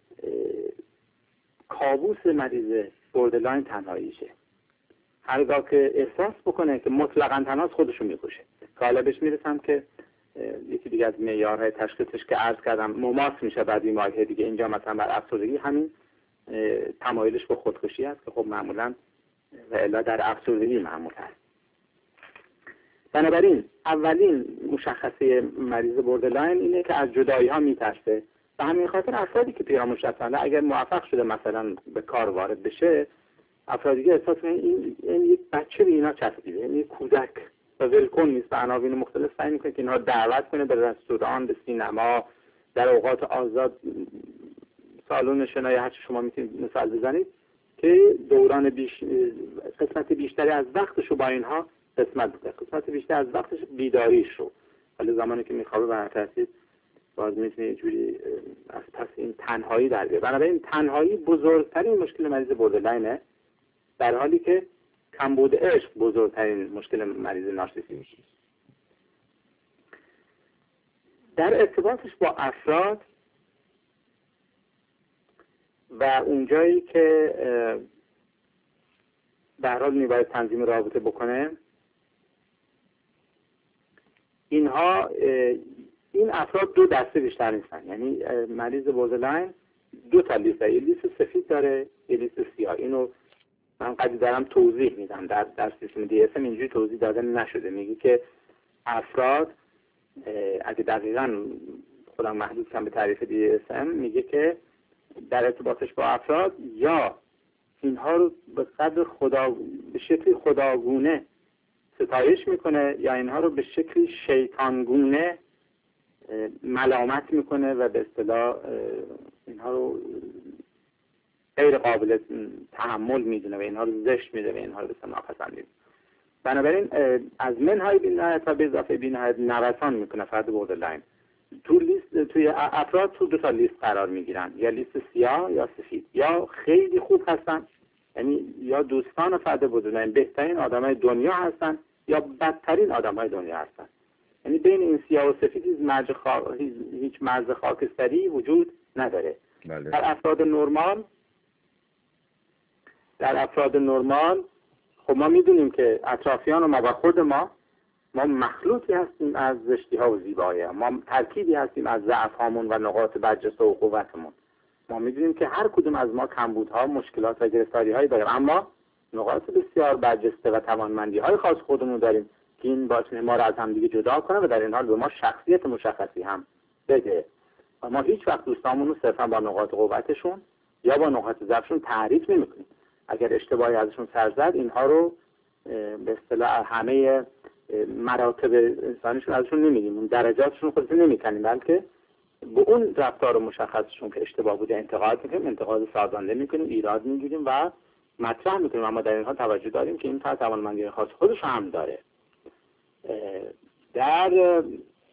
کابوس مریض بوردرلاین تنهاییشه. هرگاه که احساس بکنه که مطلقاً تنهاست خودشو میکشه. که حالا بهش میرسم که یکی دیگه از معیارهای تشخیصش که عرض کردم مماس میشه بعد این ماهی دیگه. اینجا مثلا بر افسردگی همین تمایلش به خودکشی است که خب معمولاً و الا در افسردگی معمول هست. بنابراین اولین مشخصه مریض بوردرلاین اینه که از جدایی ها میترسه و همین خاطر افرادی که پیرامونش هستن اگر موفق شده مثلا به کار وارد بشه، افرادی که احساس میکنن این این یک بچه به اینا چسبیده، این یک کودک و ولکن نیست، به عناوین مختلف سعی میکنه که اینها دعوت کنه به رستوران، به سینما، در اوقات آزاد سالن شنا یا هر چی شما میتونید مثال بزنید که دوران بیش قسمت بیشتری از وقتشو با اینها قسمت بده، قسمت بیشتر از وقتش بیداریش رو، ولی زمانی که میخوابه بر ترتیب باز میتونه یه جوری از پس این تنهایی در بیاره. بنابراین تنهایی بزرگترین مشکل مریض بوردرلاینه، در حالی که کمبود عشق بزرگترین مشکل مریض نارسیسیسم. در ارتباطش با افراد و اونجایی که در حال میباید تنظیم رابطه بکنه، اینها این افراد دو دسته بیشتر نیستن. یعنی مریض بوردرلاین دو تا لیست داره، یه لیست سفید داره، یه لیست سیاه. اینو من قدی دارم توضیح میدم. در در سیستم دی اس ام اینجوری توضیح داده نشده. میگه که افراد اگه دقیقاً خودم محدود کنم به تعریف دی اس ام، میگه که در ارتباطش با افراد یا اینها رو به قدر خدا به شکل خداگونه ستایش میکنه یا اینها رو به شکل شیطانگونه ملامت میکنه و به اصطلاح اینها رو غیر قابل تحمل میدونه و اینها رو زشت میده و اینها رو به اصطلاح ناپسندید. بنابراین از منهای بی‌نهایت و به اضافه بی‌نهایت نوسان میکنه فرد بوردرلاین. تو لیست توی افراد تو دو تا لیست قرار میگیرن، یا لیست سیاه یا سفید. یا خیلی خوب هستن، یعنی یا دوستان فرد بوردرلاین بهترین آدمای دنیا هستن یا بدترین آدمای دنیا هستن. یعنی بین این سیاه و سفید هیچ مرز خا... هیچ مرز خاکستری وجود نداره. بله. در افراد نرمال در افراد نرمال خب ما میدونیم که اطرافیان و ما و خود ما ما مخلوطی هستیم از زشتی ها و زیبایی ها. ما ترکیبی هستیم از ضعف هامون و نقاط برجسته و قوتمون. ما میدونیم که هر کدوم از ما کمبودها، مشکلات و گرفتاری هایی داریم، اما نقاط بسیار برجسته و توانمندی های خاص خودمون داریم که این باعث ما را از هم دیگه جدا کنه و در این حال به ما شخصیت مشخصی هم بده. و ما هیچ وقت دوستامون رو صرفا با نقاط قوتشون یا با نقاط ضعفشون تعریف نمی‌کنیم. اگر اشتباهی ازشون سر زد، اینها رو به اصطلاح همه مراتب انسانیشون ازشون نمیگیم، اون درجاتشون خودشون نمیکنیم، بلکه به اون رفتار مشخصشون که اشتباه بوده انتقاد میکنیم، انتقاد سازنده میکنیم، ایراد میگیریم و مطرح میکنیم. اما در این حال توجه داریم که این فرد توانمندی خاص خودش هم داره. در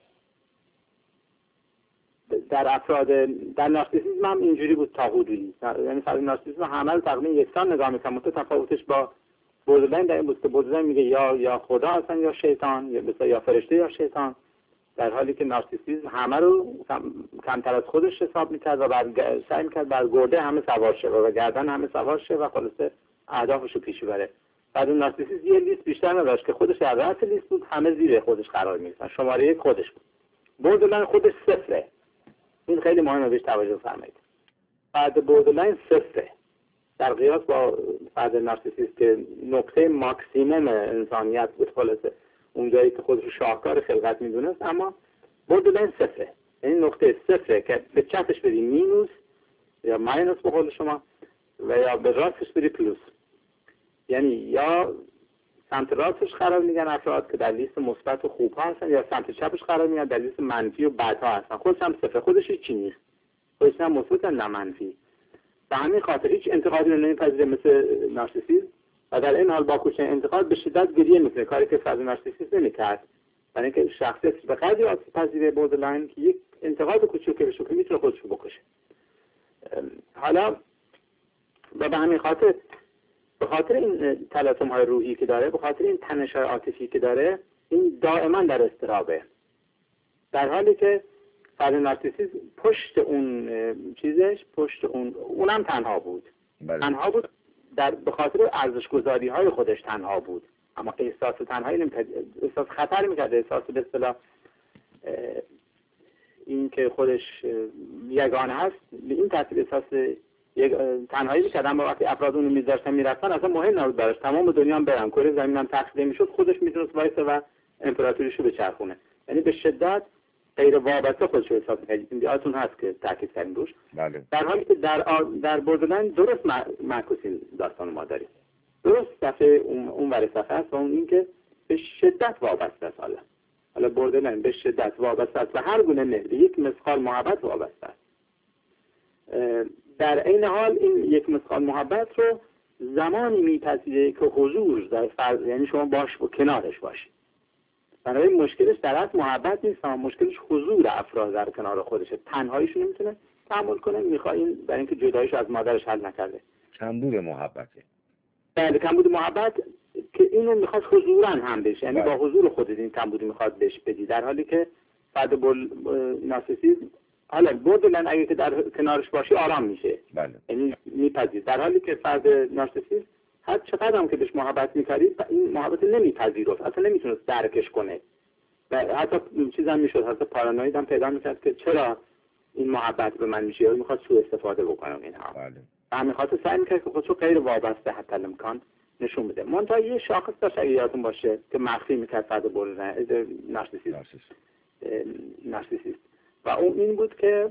در افراد در نارسیسیسم هم اینجوری بود تا حدودی، یعنی فرد نارسیسیسم همه رو تقریبا یکسان نگاه میکنه، متو تفاوتش با بوردرلاین در این بود که بوردرلاین میگه یا یا خدا هستن یا شیطان، یا مثلا یا فرشته یا شیطان، در حالی که نارسیسیسم همه رو کمتر از خودش حساب میکرد و بر سعی میکرد بر گرده همه سوار شه و گردن همه سوار شه و خلاصه اهدافش رو پیش بره. بعد اون نارسیسیسم یه لیست بیشتر نداشت که خودش در رأس لیست بود، همه زیر خودش قرار میگرفتن، شماره یک خودش بود. بوردرلاین خودش صفره، این خیلی مهمه بهش توجه فرمایید. فرد بوردرلاین صفره در قیاس با فرد نارسیسیست که نقطه ماکسیمم انسانیت بود، خلاصه اون جایی که خودش رو شاهکار خلقت میدونست، اما بوردرلاین صفره، یعنی نقطه صفره که به چپش بری مینوس یا ماینوس به قول شما و یا به راستش بری پلوس، یعنی یا سمت راستش قرار میگن افراد که در لیست مثبت و خوب ها هستن، یا سمت چپش قرار میگن در لیست منفی و بد ها هستن. خودش هم صفر، خودش هیچی نیست، خودش هم مثبت نه منفی. به همین خاطر هیچ انتقادی رو نمیپذیره مثل نارسیسیسم و در این حال با کوچکترین انتقاد به شدت گریه میکنه، کاری که فرد نارسیسیسم نمیکرد، برای اینکه شخصیت به قدری آسیب پذیره بوردرلاین که یک انتقاد کوچیک که بشه که میتونه خودش رو بکشه. حالا و به همین خاطر به خاطر این تلاطم های روحی که داره، به خاطر این تنش های عاطفی که داره، این دائما در اضطرابه، در حالی که فرد نارسیسیسم پشت اون چیزش پشت اون اونم تنها بود. بله. تنها بود در به خاطر ارزش‌گذاری های خودش تنها بود، اما احساس تنهایی نمی‌کرد، احساس خطر می‌کرد، احساس به اصطلاح این که خودش یگانه هست به این ترتیب احساس یک تنهایی می‌کرد. اما وقتی افراد اون رو می‌ذاشتن میرفتن اصلا مهم نبود براش، تمام دنیا هم برن، کره زمین هم تخلیه می‌شد، خودش می‌تونست وایسه و امپراتوریشو بچرخونه، یعنی به شدت غیر وابسته خودش رو حساب می‌کنه. این یادتون هست که تاکید کردیم روش. بله. در حالی که در در بوردرلاین درست معکوسی داستان ما داریم، درست صفحه اون اون ور صفحه است و اون این که به شدت وابسته است. حالا حالا بوردرلاین به شدت وابسته است و هر گونه مهر، یک مثقال محبت وابسته است. در این حال این یک مثقال محبت رو زمانی میپذیره که حضور در فرد، یعنی شما باش و کنارش باشید. بنابراین مشکلش در اصل محبت نیست، اما مشکلش حضور افراد در کنار خودشه. تنهاییشو نمیتونه تحمل کنه، میخواد این برای اینکه جداییشو از مادرش حل نکرده. کمبود محبته. بله، کمبود محبت که اینو میخواد حضورا هم بشه، یعنی با حضور خودت این کمبودی میخواد بهش بدی، در حالی که فرد بول نارسیسیسم حالا بوردرلاین اگه که در کنارش باشی آرام میشه. بله. یعنی میپذیر، در حالی که فرد نارسیسیسم هر چقدر هم که بهش محبت می‌کردی این محبت نمیپذیرفت، اصلا نمیتونست درکش کنه و حتی چیزا هم میشد، حتی پارانوید هم پیدا می‌کرد که چرا این محبت به من میشه، یا میخواد سوء استفاده بکنم اینها. بله. و همین خاطر سعی می‌کرد که خودشو غیر وابسته حتی الامکان نشون بده. منتها یه شاخص داشت اگه یادتون باشه که مخفی می‌کرد فرد بوردرلاین نارسیسیست نارسیسیست و اون این بود که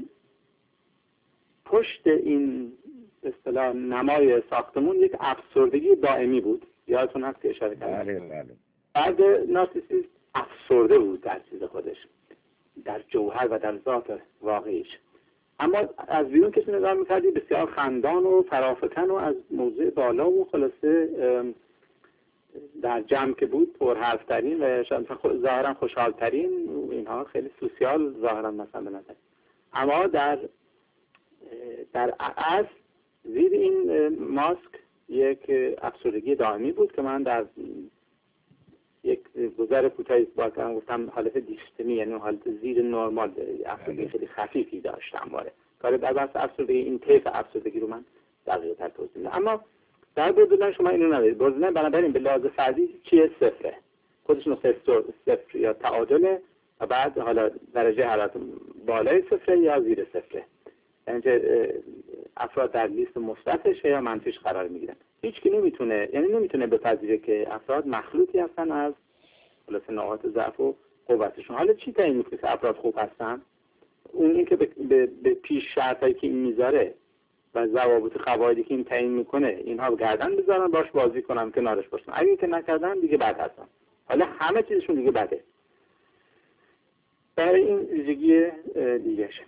پشت این به اصطلاح نمای ساختمون یک افسردگی دائمی بود. یادتون هست که اشاره کردم؟ بله بله. فرد نارسیسیست افسرده بود در چیز خودش، در جوهر و در ذات واقعیش، اما از بیرون کسی نگاه می‌کردی بسیار خندان و فرافکن و از موضوع بالا و خلاصه در جمع که بود پر حرفترین و ظاهرا خوشحالترین، اینها خیلی سوسیال ظاهرا مثلا به نظر، اما در در اصل زیر این ماسک یک افسردگی دائمی بود که من در یک گذر کوتاهی با کردم گفتم حالت دیستمی، یعنی حالت زیر نرمال، افسردگی خیلی خفیفی داشتم باره کار در بحث افسردگی. این طیف افسردگی رو من دقیقه تر توضیح میدم. اما در بوردرلاین شما اینو ندارید. بوردرلاین بنابراین به لحاظ فردی چیه؟ صفره، خودش نقطه صفر یا تعادله و بعد حالا درجه حالت بالای صفره یا زیر صفره، یعنی افراد در لیست مثبتش یا منفیش قرار میگیرن. هیچ کی نمیتونه، یعنی نمیتونه بپذیره که افراد مخلوطی هستن از خلاص نقاط ضعف و قوتشون. حالا چی تعیین میکنه که افراد خوب هستن؟ اون این که به, به،, به پیش شرطایی که این میذاره و ضوابط قواعدی که این تعیین میکنه اینها رو گردن بذارن، باش بازی کنن، کنارش باشن. اگه که نکردن دیگه بد هستن، حالا همه چیزشون دیگه بده. برای این ویژگی دیگه‌شه.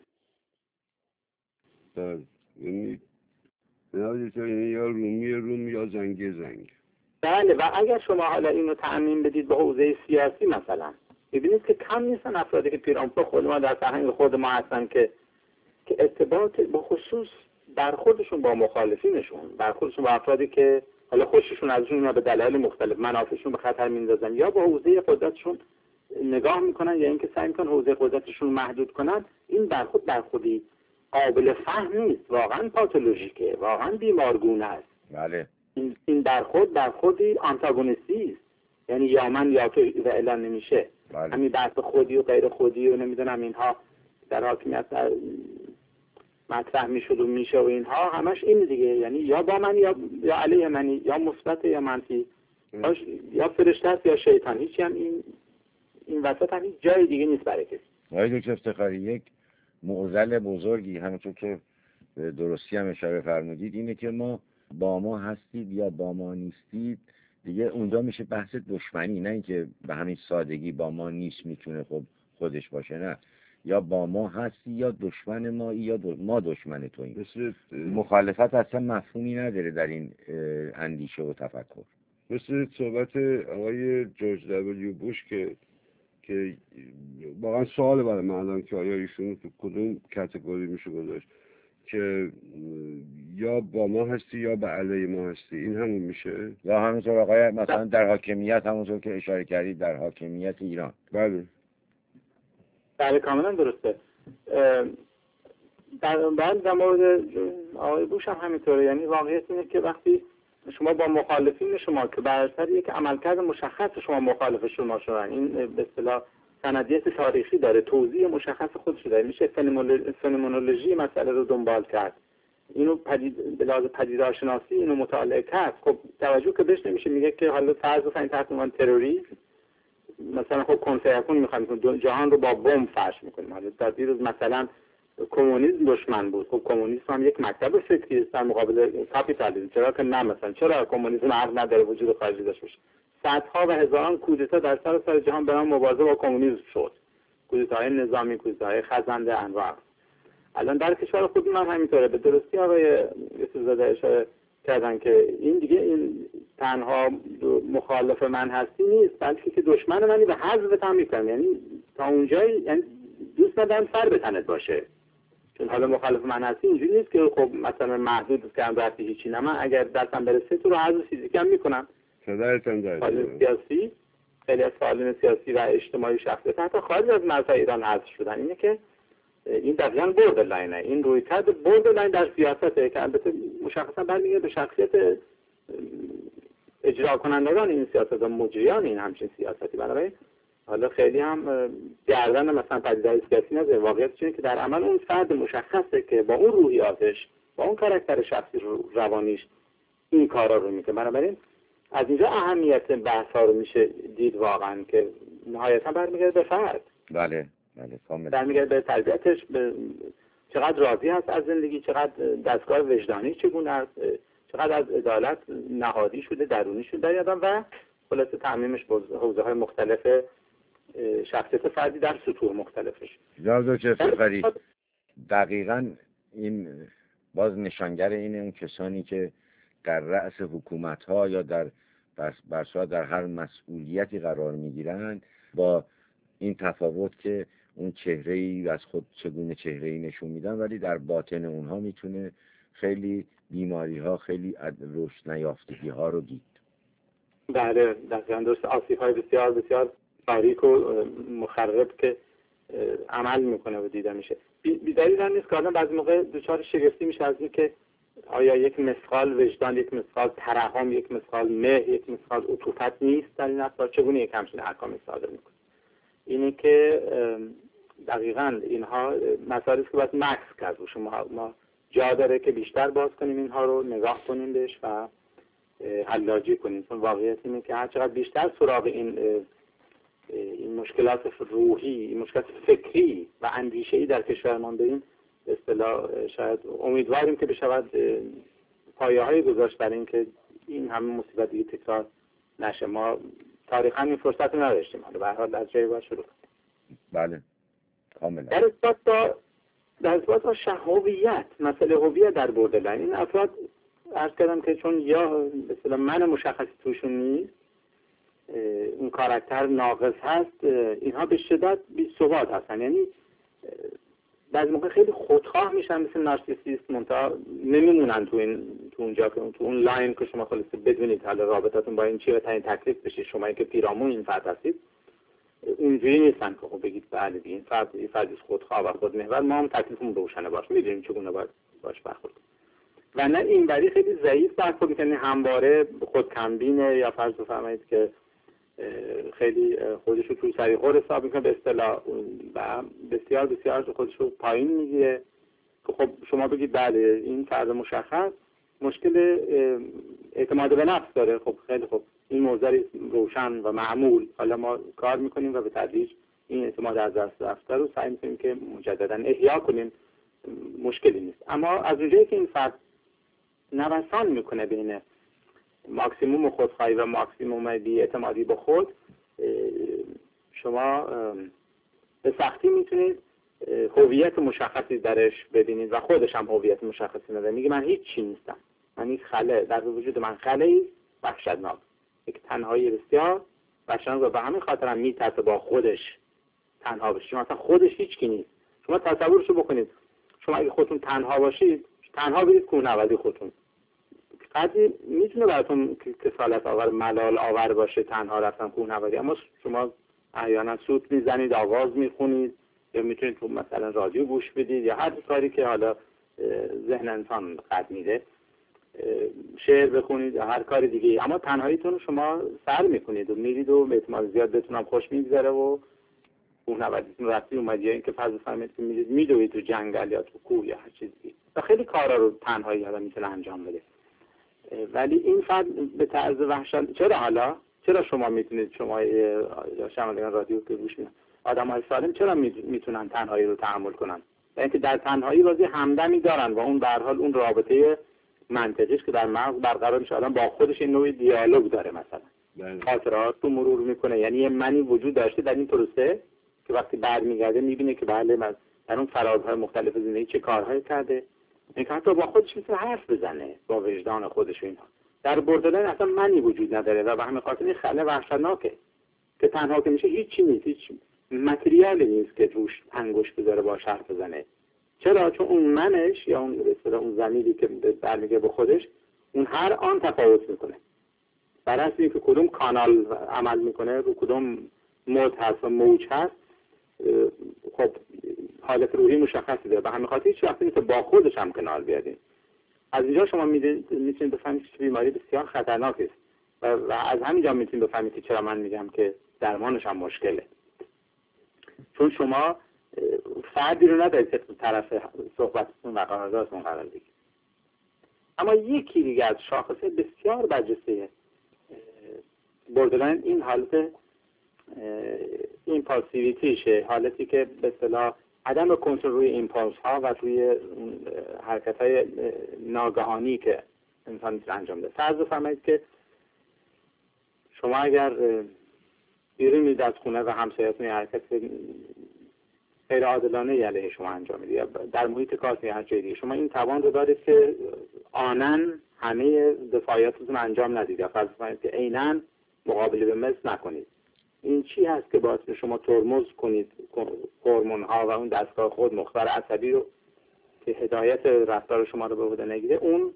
یعنی یعنی یا رومی روم یا زنگ زنگ. بله، و اگر شما حالا اینو تعمیم بدید به حوزه سیاسی مثلا، ببینید که کم نیستن افرادی که پیرامون خود ما در فرهنگ خود ما هستن که که ارتباط به خصوص برخوردشون با مخالفینشون، برخوردشون با افرادی که حالا خوششون ازشون یا به دلایل مختلف منافعشون به خطر میندازن یا با حوزه قدرتشون نگاه میکنن یا اینکه سعی میکنن حوزه قدرتشون محدود کنن، این برخورد برخوردی قابل فهم نیست، واقعا پاتولوژیکه، واقعا بیمارگونه است. بله. این این برخورد برخوردی آنتاگونیستی است، یعنی یا من یا تو و اعلان نمیشه. بله. همین بحث خودی و غیر خودی و نمیدونم اینها در حاکمیت مطرح میشد و میشه و اینها همش این دیگه، یعنی یا با من یا یا علیه منی، یا مثبت یا منفی، یا, یا فرشته است یا شیطان. هیچ هم این این وسط هم هیچ جای دیگه نیست برای کسی. آقای دکتر افتخاری، یک معضل بزرگی همونطور که درستی هم اشاره فرمودید اینه که ما با ما هستید یا با ما نیستید دیگه اونجا میشه بحث دشمنی، نه اینکه به همین سادگی با ما نیست میتونه خب خودش باشه، نه، یا با ما هستی یا دشمن ما یا دو... ما دشمن توییم. مثل مخالفت اصلا مفهومی نداره در این اندیشه و تفکر. مثل صحبت آقای جورج دبلیو بوش که که واقعا سوال برای من الان که آیا ایشون تو کدوم کاتگوری میشه گذاشت، که یا با ما هستی یا به علیه ما هستی، این همون میشه. یا همونطور آقای مثلا در حاکمیت، همونطور که اشاره کردید در حاکمیت ایران. بله بله کاملا درسته. در بعد در مورد آقای بوش هم همینطوره، یعنی واقعیت اینه که وقتی شما با مخالفین شما که بر اساس یک عملکرد مشخص شما مخالف شما شدن، این به اصطلاح سندیت تاریخی داره، توضیح مشخص خودش داره، میشه فنومنولوژی مسئله رو دنبال کرد، اینو پدید به لحاظ پدیدارشناسی اینو مطالعه کرد. خب توجه که بهش نمیشه، میگه که حالا فرض بفرمایید تحت عنوان تروریسم مثلا خب کنفیکون میخوایم جهان رو با بمب فرش میکنیم. حالا در دیروز مثلا کمونیسم دشمن بود، خب کمونیسم هم یک مکتب فکری است در مقابل کاپیتالیسم، چرا که نه؟ مثلا چرا کمونیسم حق نداره وجود خارجی داشته باشه؟ صدها و هزاران کودتا در سراسر جهان به نام مبارزه با کمونیسم شد، کودتاهای نظامی، کودتاهای خزنده انواع. الان در کشور خود من همینطوره. به درستی آقای یوسفزاده اشاره کردن که این دیگه این تنها مخالف من هستی نیست، بلکه که دشمن منی به حذف هم میکنم، یعنی تا اونجایی یعنی دوست ندارم سر به تنت باشه. چون حالا مخالف من هستی اینجوری نیست که خب مثلا محدود کردم رفتی هیچی، نه، من اگر دستم برسه تو رو حذف فیزیکی هم میکنم. صدایتان دارید. فعالین سیاسی، خیلی از فعالین سیاسی و اجتماعی شخصیت حتی خارج از مرزهای ایران حذف شدن. اینه که این دقیقاً بوردرلاینه، این رویکرد بوردرلاین در سیاسته که البته مشخصا برمیگرده به شخصیت اجرا کنندگان این سیاست و مجریان این همچین سیاستی. بنابراین حالا خیلی هم گردن مثلا پدیده‌های سیاسی نذاره، واقعیتش اینه که در عمل اون فرد مشخصه که با اون روحیاتش، با اون کاراکتر شخصی روانیش این کارا رو میکنه. بنابراین از اینجا اهمیت بحث‌ها رو میشه دید واقعا که نهایتا برمیگرده به فرد. بله بله کاملا. برمیگرده به تربیتش، به چقدر راضی هست از زندگی، چقدر دستگاه وجدانی چگونه است، چقدر از عدالت نهادی شده، درونی شده در آدم و خلاصه تعمیمش به حوزه‌های مختلف شخصیت فردی در سطوح مختلفش. جناب دکتر افتخاری، دقیقاً این باز نشانگر اینه اون کسانی که در رأس حکومت‌ها یا در بر در هر مسئولیتی قرار می‌گیرند با این تفاوت که اون چهره‌ای از خود چگونه چهره‌ای نشون میدن، ولی در باطن اونها میتونه خیلی بیماری‌ها، خیلی رشد نیافتگی‌ها رو دید. بله دقیقاً درست. آسیب‌های بسیار بسیار تاریک و مخرب که عمل میکنه و دیده میشه. بیدلیل هم نیست که آدم بعضی موقع دچار شگفتی میشه از این که آیا یک مثقال وجدان، یک مثقال ترحم، یک مثقال مهر، یک مثقال عطوفت نیست در این افراد، چگونه یک همچین احکامی صادر میکنه. اینه که دقیقاً اینها مسائلی است که باید مکس کرد. شما ما جا داره که بیشتر باز کنیم اینها رو، نگاه کنیم بهش و حلاجی کنیم. چون واقعیت اینه که هر چقدر بیشتر سراغ این این مشکلات روحی، این مشکلات فکری و اندیشه‌ای در کشورمان بریم، به اصطلاح شاید امیدواریم که بشود پایه‌های گذاشت برای اینکه این همه مصیبت دیگه تکرار نشه. ما تاریخاً این فرصت رو نداشتیم، حالا به هر حال از جایی باید شروع کنیم. بله کاملا. در اثبات با در اثبات با هویت، مسئله هویت در بوردرلاین، این افراد عرض کردم که چون یا مثلا من مشخصی توشون نیست، اون کاراکتر ناقص هست، اینها به شدت بی ثبات هستن. یعنی بعضی موقع خیلی خودخواه میشن مثل نارسیسیست، منتها نمیمونن تو این تو اونجا که تو اون لاین که شما خلاص بدونید حالا رابطتون با این چیه و تعیین تکلیف بشه. شما که پیرامون این فرد هستید اونجوری نیستن که خب بگید بله این فرد این فرد خودخواه و خودمحور، ما هم تکلیفمون روشنه باشه، میدونیم چگونه باید باش برخورد. و نه این بری خیلی ضعیف برخورد میکنه، همواره خودکمبینه یا فرض بفرمایید که خیلی خودشو تو سریخور حساب میکنه به اصطلاح و بسیار بسیار خودشو پایین میگیره که خب شما بگید بله این فرد مشخص مشکل اعتماد به نفس داره. خب خیلی خب این موضوع روشن و معمول، حالا ما کار میکنیم و به تدریج این اعتماد از دست رفته رو سعی میکنیم که مجددا احیا کنیم، مشکلی نیست. اما از اونجایی که این فرد نوسان میکنه بین ماکسیموم خودخواهی و ماکسیموم بی اعتمادی به خود، شما به سختی میتونید هویت مشخصی درش ببینید و خودش هم هویت مشخصی نداره. میگه من هیچ چی نیستم، من یک خلأ در وجود من خلأی وحشتناک، یک تنهایی بسیار وحشتناک و به همین خاطر هم میترسه با خودش تنها بشه. شما اصلا خودش هیچ کی نیست. شما تصورشو بکنید، شما اگه خودتون تنها باشید، تنها برید کوهنوردی خودتون، قدری میتونه براتون کسالت آور ملال آور باشه تنها رفتن کوهنوردی، اما شما احیانا سوت میزنید، آواز میخونید، یا میتونید تو مثلا رادیو گوش بدید یا هر کاری که حالا ذهن انسان قد میده، شعر بخونید یا هر کار دیگه، اما تنهاییتون رو شما سر میکنید و میرید و به احتمال زیاد بهتونم خوش میگذره و کوهنوردیتون رفتی اومدی، یا اینکه فرض بفرمایید که میرید میدوید تو جنگل یا تو کوه یا هر چیزی و خیلی کارا رو تنهایی حالا میتونه انجام بده. ولی این فرد به طرز وحشت، چرا حالا چرا شما میتونید، شما یا شنوندگان رادیو که گوش میدن، آدم‌های سالم چرا میتونن تنهایی رو تحمل کنن؟ و اینکه در تنهایی بازی همدمی دارن و اون به هر حال اون رابطه منطقیش که در مغز برقرار میشه، آدم با خودش این نوعی دیالوگ داره، مثلا خاطرات رو مرور میکنه. یعنی یه منی وجود داشته در این پروسه که وقتی برمیگرده میبینه که بله من در اون فرازهای مختلف زندگی چه کارهایی کرده، اینکه حتی با خودش میتونه حرف بزنه با وجدان خودش. اینها در بردلن اصلا منی وجود نداره و به همین خاطر این خلأ وحشتناکه که تنها که میشه هیچ چی نیست، هیچ متریالی نیست که روش انگشت بذاره با حرف بزنه. چرا؟ چون اون منش یا اون به اصطلاح اون ضمیری که برمیگه به خودش، اون هر آن تفاوت میکنه بر اساس اینکه کدوم کانال عمل میکنه، رو کدوم مود هست و موج هست، خب حالت روحی مشخصی داره. به همین خاطر هیچ وقت نیست با خودش هم کنار بیادین. از اینجا شما میتونید بفهمید که بیماری بسیار خطرناک است و, و از همینجا میتونید بفهمید که چرا من میگم که درمانش هم مشکله، چون شما فردی رو ندارید که طرف صحبتتون و قراردادتون قرار بگیرید. اما یکی دیگه از شاخصه بسیار برجسته بردرلاین این حالت ایمپالسیویتیشه، حالتی که به اصطلاح عدم کنترل روی ایمپالس ها و روی حرکت های ناگهانی که انسان میتونه انجام ده. فرض بفرمایید که شما اگر بیرون میرید از خونه و همسایه‌تون یه حرکت غیر عادلانه علیه شما انجام میدید یا در محیط کار یا هر جای دیگه، شما این توان رو دارید که آنن همه دفاعیاتتون انجام ندید یا فرض بفرمایید که عیناً مقابله به مثل نکنید. این چی هست که باعث شما ترمز کنید هورمون ها و اون دستگاه خود مخبر عصبی رو که هدایت رفتار شما رو به عهده نگیره؟ اون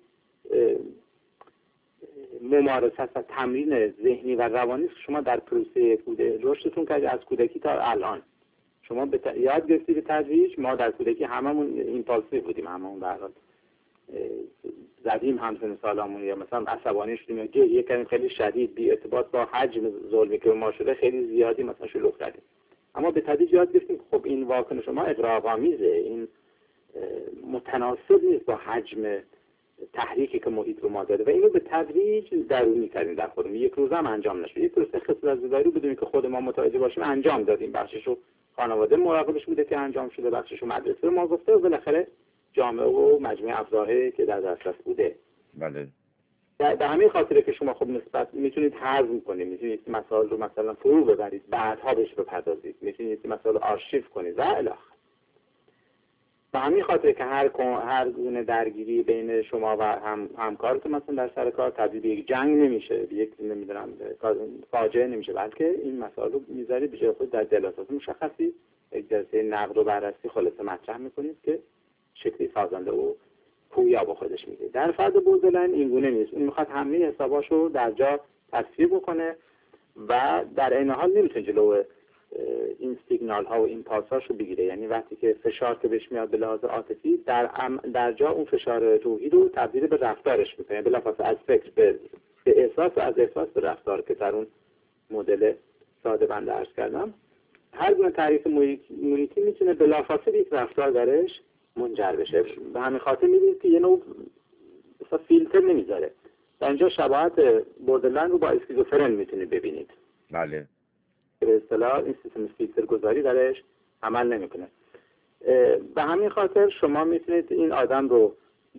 ممارست و تمرین ذهنی و روانی که شما در پروسه بوده رشدتون که از کودکی تا الان شما به ت... یاد گرفتید به تدریج. ما در کودکی هممون ایمپالسیو بودیم، هممون به هر حال زدیم همسن سالامون یا مثلا عصبانی شدیم یا گریه کردیم خیلی شدید بی ارتباط با حجم ظلمی که ما شده خیلی زیادی مثلا شلوغ کردیم. اما به تدریج یاد گرفتیم خب این واکنش ما اغراق‌آمیزه، این متناسب نیست با حجم تحریکی که محیط رو ما داده و اینو به تدریج درونی کردیم در خودمون. یک روز هم انجام نشد. یک پروسه خصوصی‌گذاری بدونیم که خود ما متوجه باشیم انجام دادیم، بخششو خانواده مراقبش بوده که انجام شده، بخششو مدرسه رو ما گفته و بالاخره جامعه و مجموعه ابزارهایی که در دسترس بوده. بله. به همین خاطره که شما خب نسبت میتونید هضم کنید، میتونید مسائل رو مثلا فرو ببرید، بعدها بهش بپردازید، میتونید مسائل رو آرشیو کنید و الی آخر. به همین خاطر که هر هر گونه درگیری بین شما و هم همکارتون مثلا در سر کار تبدیل به یک جنگ نمیشه، به یک نمیدونم فاجعه نمیشه، بلکه این مسائل رو میذارید به جای خود در جلسات مشخصی یک جلسه نقد و بررسی خلاصه مطرح میکنید که شکلی سازنده و پویا با خودش میده. در فرد بوردرلاین این گونه نیست. اون میخواد همه حساباشو در جا تصفیه بکنه و در این حال نمیتونه جلو این سیگنال ها و این پاساش رو بگیره. یعنی وقتی که فشار که بهش میاد به لحاظ عاطفی، در در جا اون فشار روحی رو تبدیل به رفتارش میکنه، بلافاصله از فکر به به احساس و از احساس به رفتار که در اون مدل ساده بنده عرض کردم. هر گونه تعریف محیطی میتونه بلافاصله یک رفتار درش منجر بشه. به همین خاطر میبینید که یه نوع مثلا فیلتر نمیذاره. در اینجا شباهت بوردرلاین رو با اسکیزوفرن میتونید ببینید. بله. به اصطلاح این سیستم فیلتر گذاری درش عمل نمیکنه. به همین خاطر شما میتونید این آدم رو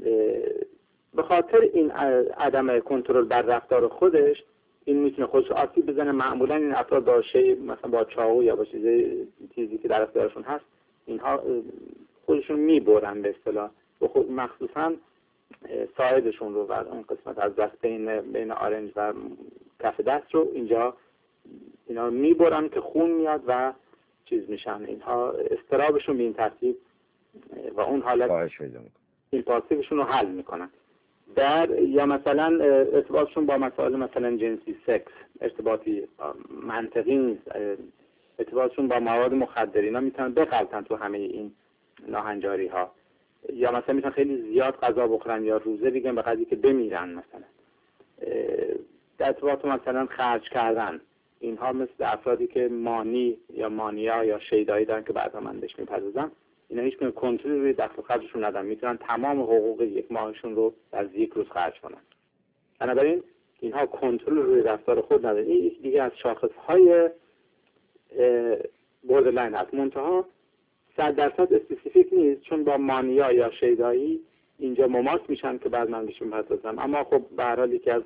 به خاطر این عدم کنترل بر رفتار خودش، این میتونه خودش آسیب بزنه. معمولا این افراد با شی مثلا با چاقو یا با چیز چیزی که در اختیارشون هست، اینها خودشون میبرن به اصطلاح، و خود مخصوصا ساعدشون رو و اون قسمت از دست بین بین آرنج و کف دست رو اینجا اینا میبرن که خون میاد و چیز میشن. اینها استرابشون به این ترتیب و اون حالت ایمپالسیوشون رو حل میکنن. در یا مثلا ارتباطشون با مسائل مثلا جنسی، سکس، ارتباطی منطقی نیست. ارتباطشون با مواد مخدر، اینا میتونن بغلطن تو همه این ناهنجاری ها. یا مثلا میتونن خیلی زیاد غذا بخورن یا روزه بگن به قدری که بمیرن. مثلا در ارتباط مثلا خرج کردن، اینها مثل افرادی که مانی یا مانیا یا شیدایی دارن که بعدا من بهش میپردازم، اینا هیچ کنه کنترل روی دخل و خرجشون ندارن، میتونن تمام حقوق یک ماهشون رو در یک روز خرج کنن. بنابراین اینها کنترل روی رفتار خود ندارن. این یک دیگه از شاخصهای بوردرلاین هست. منتها صد درصد اسپسیفیک نیست، چون با مانیا یا شیدایی اینجا مماس میشن که بعد من بهش میپردازم. اما خب به هر حال یکی از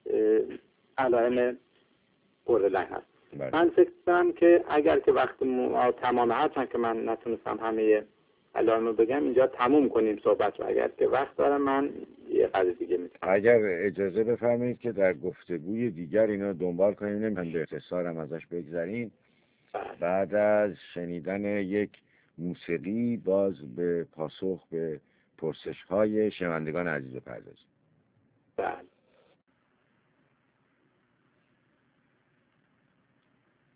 علائم بوردرلاین هست. بله. من فکر کنم که اگر که وقت ما تمام هستن که من نتونستم همه علائم رو بگم، اینجا تموم کنیم صحبت رو. اگر که وقت دارم من یه قضیه دیگه میگم. اگر اجازه بفرمایید که در گفتگوی دیگر اینا دنبال کنیم، نمی‌خوام به اختصارم ازش بگذریم. بله. بعد از شنیدن یک موسیقی باز به پاسخ به پرسش‌های شنوندگان عزیز بپردازیم. بله.